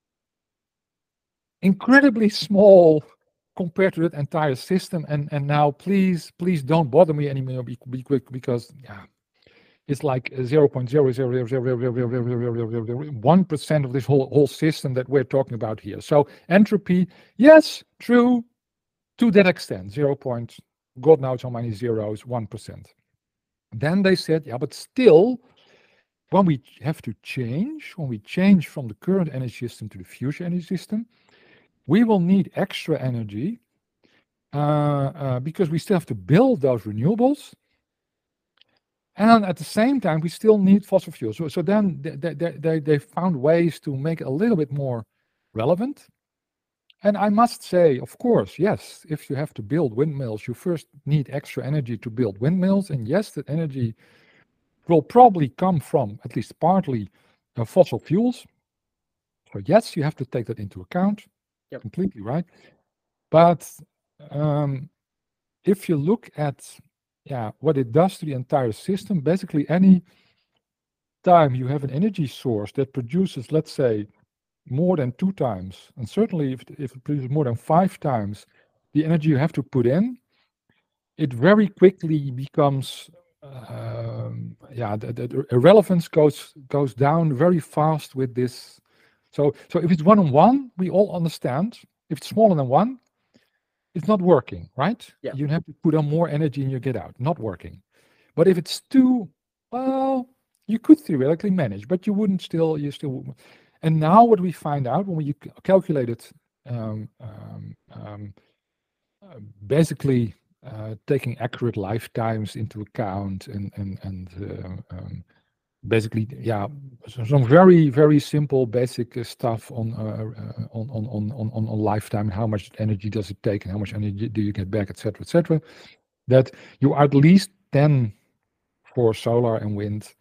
incredibly small compared to that entire system. And and now please, please don't bother me anymore, be, be quick, because yeah, it's like zero point zero zero zero zero zero zero zero zero one percent of this whole whole system that we're talking about here. So entropy, yes, true, to that extent, zero point, God knows how many zeros, one percent. Then they said, yeah, but still, when we have to change, when we change from the current energy system to the future energy system, we will need extra energy uh, uh, because we still have to build those renewables. And at the same time, we still need fossil fuels. So, so then they, they, they, they found ways to make it a little bit more relevant. And I must say, of course, yes, if you have to build windmills, you first need extra energy to build windmills. And yes, that energy will probably come from, at least partly, uh, fossil fuels. So yes, you have to take that into account. Yep. Completely right. But um, if you look at yeah, what it does to the entire system, basically any time you have an energy source that produces, let's say, more than two times, and certainly if, if it produces more than five times the energy you have to put in, it very quickly becomes, um, yeah, the, the, the relevance goes goes down very fast with this. So, so if it's one on one, we all understand. If it's smaller than one, it's not working, right? Yeah. You have to put on more energy and you get out, not working. But if it's two, well, you could theoretically manage, but you wouldn't still, you still. And now what we find out when we calculated, um, um, um, uh, basically uh, taking accurate lifetimes into account and and and uh, um, basically, yeah, some very very simple basic uh, stuff on, uh, on on on on on on lifetime. How much energy does it take, and how much energy do you get back, et cetera, et cetera. That you are at least then for solar and wind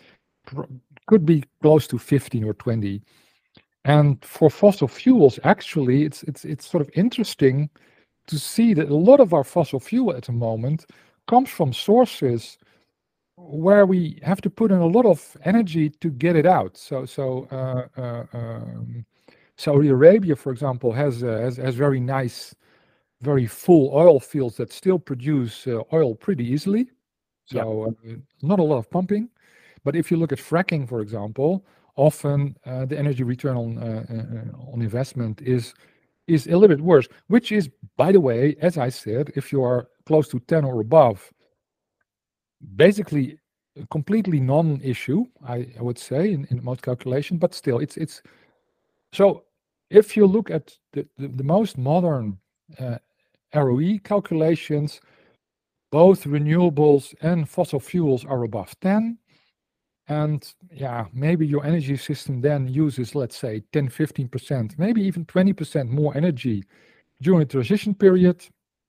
could be close to fifteen or twenty. And for fossil fuels, actually, it's it's it's sort of interesting to see that a lot of our fossil fuel at the moment comes from sources where we have to put in a lot of energy to get it out. So so uh, uh, um, Saudi Arabia, for example, has, uh, has has very nice, very full oil fields that still produce uh, oil pretty easily. So yep. uh, not a lot of pumping. But if you look at fracking, for example, often uh, the energy return on uh, uh, on investment is is a little bit worse. Which is, by the way, as I said, if you are close to ten or above, basically a completely non-issue, I, I would say, in, in most calculation. But still, it's it's so. If you look at the the, the most modern uh, R O E calculations, both renewables and fossil fuels are above ten. And yeah, maybe your energy system then uses, let's say, ten, fifteen percent, maybe even twenty percent more energy during the transition period.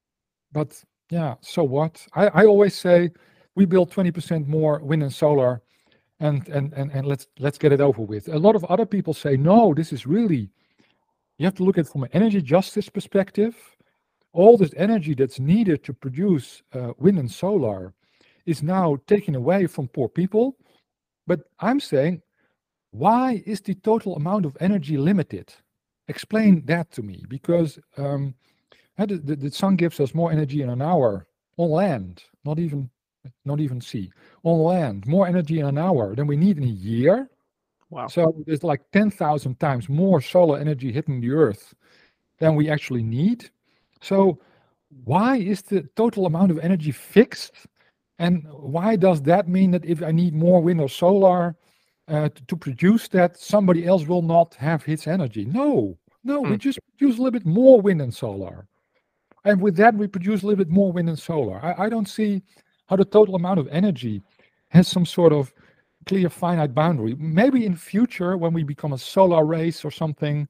But yeah, so what? I, I always say we build twenty percent more wind and solar and, and, and, and let's, let's get it over with. A lot of other people say, no, this is really, you have to look at it from an energy justice perspective. All this energy that's needed to produce uh, wind and solar is now taken away from poor people. But I'm saying, why is the total amount of energy limited? Explain that to me, because um, the, the, the sun gives us more energy in an hour on land, not even not even sea, on land, more energy in an hour than we need in a year. Wow. So there's like ten thousand times more solar energy hitting the earth than we actually need. So why is the total amount of energy fixed? And why does that mean that if I need more wind or solar uh, to, to produce that, somebody else will not have his energy? No, no, mm. we just produce a little bit more wind and solar. And with that, we produce a little bit more wind and solar. I, I don't see how the total amount of energy has some sort of clear finite boundary. Maybe in future, when we become a solar race or something,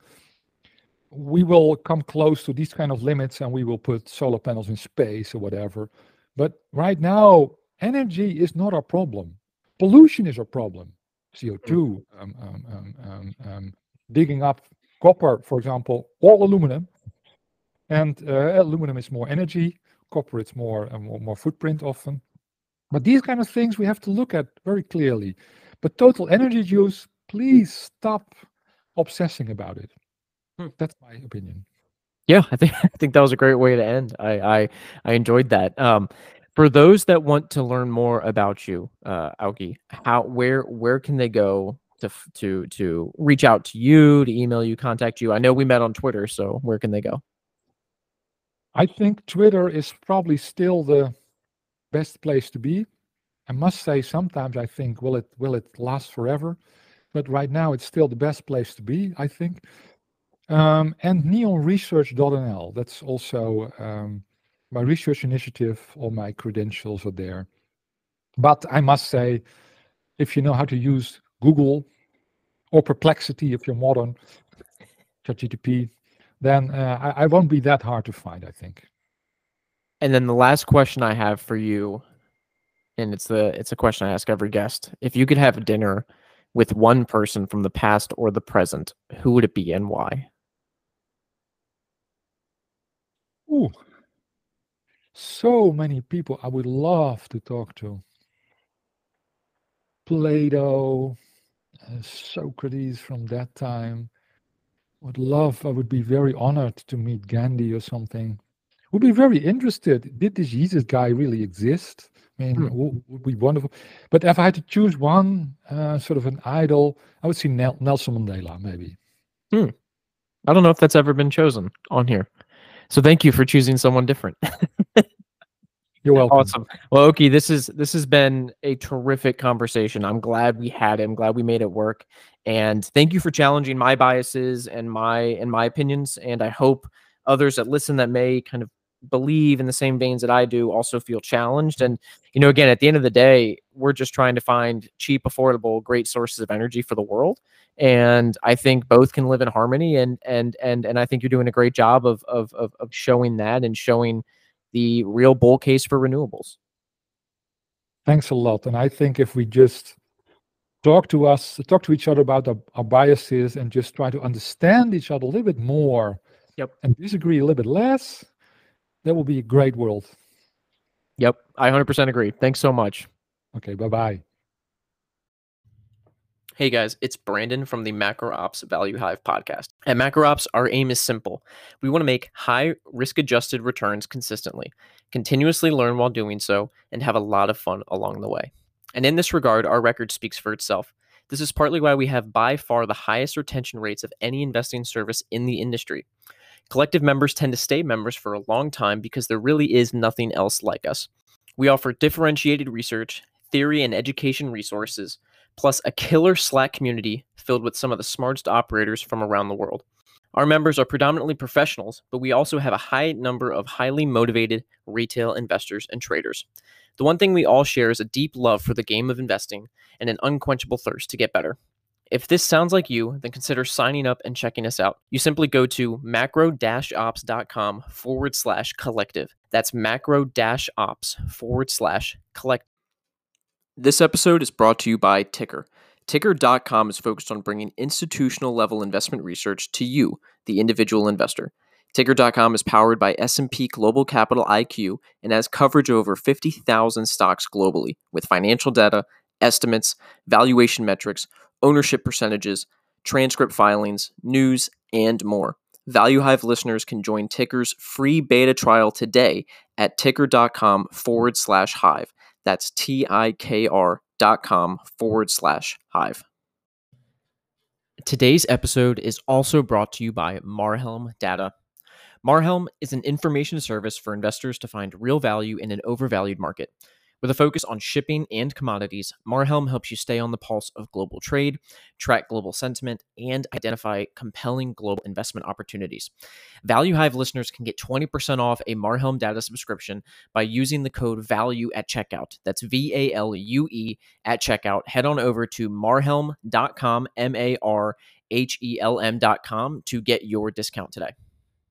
we will come close to these kind of limits and we will put solar panels in space or whatever. But right now, energy is not our problem. Pollution is our problem. C O two, um, um, um, um, um, digging up copper, for example, or aluminum. And uh, aluminum is more energy, copper it's more, uh, more more footprint often. But these kind of things we have to look at very clearly. But total energy use, please stop obsessing about it. Hmm. That's my opinion. Yeah, I think I think that was a great way to end. I I, I enjoyed that. Um, for those that want to learn more about you, uh, Auke, how where where can they go to to to reach out to you, to email you, contact you? I know we met on Twitter, so where can they go? I think Twitter is probably still the best place to be. I must say, sometimes I think, will it will it last forever? But right now, it's still the best place to be, I think. Um, and neon research dot n l. That's also um, my research initiative. All my credentials are there. But I must say, if you know how to use Google or Perplexity, if you're modern, ChatGPT, then uh, I, I won't be that hard to find, I think. And then the last question I have for you, and it's the it's a question I ask every guest. If you could have dinner with one person from the past or the present, who would it be and why? Ooh, so many people I would love to talk to. Plato, uh, Socrates from that time. Would love, I would be very honored to meet Gandhi or something. Would be very interested. Did this Jesus guy really exist? I mean, Hmm. would, would be wonderful. But if I had to choose one, uh, sort of an idol, I would see Nel- Nelson Mandela, maybe. Hmm. I don't know if that's ever been chosen on here. So thank you for choosing someone different. You're welcome. Awesome. Well, Oki, this is this has been a terrific conversation. I'm glad we had it. I'm glad we made it work. And thank you for challenging my biases and my and my opinions. And I hope others that listen that may kind of believe in the same veins that I do also feel challenged. And you know, again, at the end of the day, we're just trying to find cheap, affordable, great sources of energy for the world. And I think both can live in harmony. And and and and I think you're doing a great job of of of, of showing that and showing the real bull case for renewables. Thanks a lot. And I think if we just talk to us, talk to each other about our, our biases and just try to understand each other a little bit more, Yep. and disagree a little bit less, that will be a great world. Yep. I one hundred percent agree. Thanks so much. Okay, bye-bye. Hey guys, it's Brandon from the Macro Ops Value Hive podcast. At Macro Ops, our aim is simple. We want to make high risk adjusted returns consistently, continuously learn while doing so, and have a lot of fun along the way. And in this regard, our record speaks for itself. This is partly why we have by far the highest retention rates of any investing service in the industry. Collective members tend to stay members for a long time because there really is nothing else like us. We offer differentiated research, theory, and education resources, plus a killer Slack community filled with some of the smartest operators from around the world. Our members are predominantly professionals, but we also have a high number of highly motivated retail investors and traders. The one thing we all share is a deep love for the game of investing and an unquenchable thirst to get better. If this sounds like you, then consider signing up and checking us out. You simply go to macro-ops.com forward slash collective. That's macro-ops forward slash collective. This episode is brought to you by Ticker. Ticker dot com is focused on bringing institutional level investment research to you, the individual investor. Ticker dot com is powered by S and P Global Capital I Q and has coverage of over fifty thousand stocks globally with financial data, estimates, valuation metrics, ownership percentages, transcript filings, news, and more. ValueHive listeners can join Ticker's free beta trial today at ticker.com forward slash hive. That's T-I-K-R dot com forward slash hive. Today's episode is also brought to you by Marhelm Data. Marhelm is an information service for investors to find real value in an overvalued market. With a focus on shipping and commodities, Marhelm helps you stay on the pulse of global trade, track global sentiment, and identify compelling global investment opportunities. ValueHive listeners can get twenty percent off a Marhelm data subscription by using the code VALUE at checkout. That's V A L U E at checkout. Head on over to marhelm dot com, M A R H E L M dot com to get your discount today.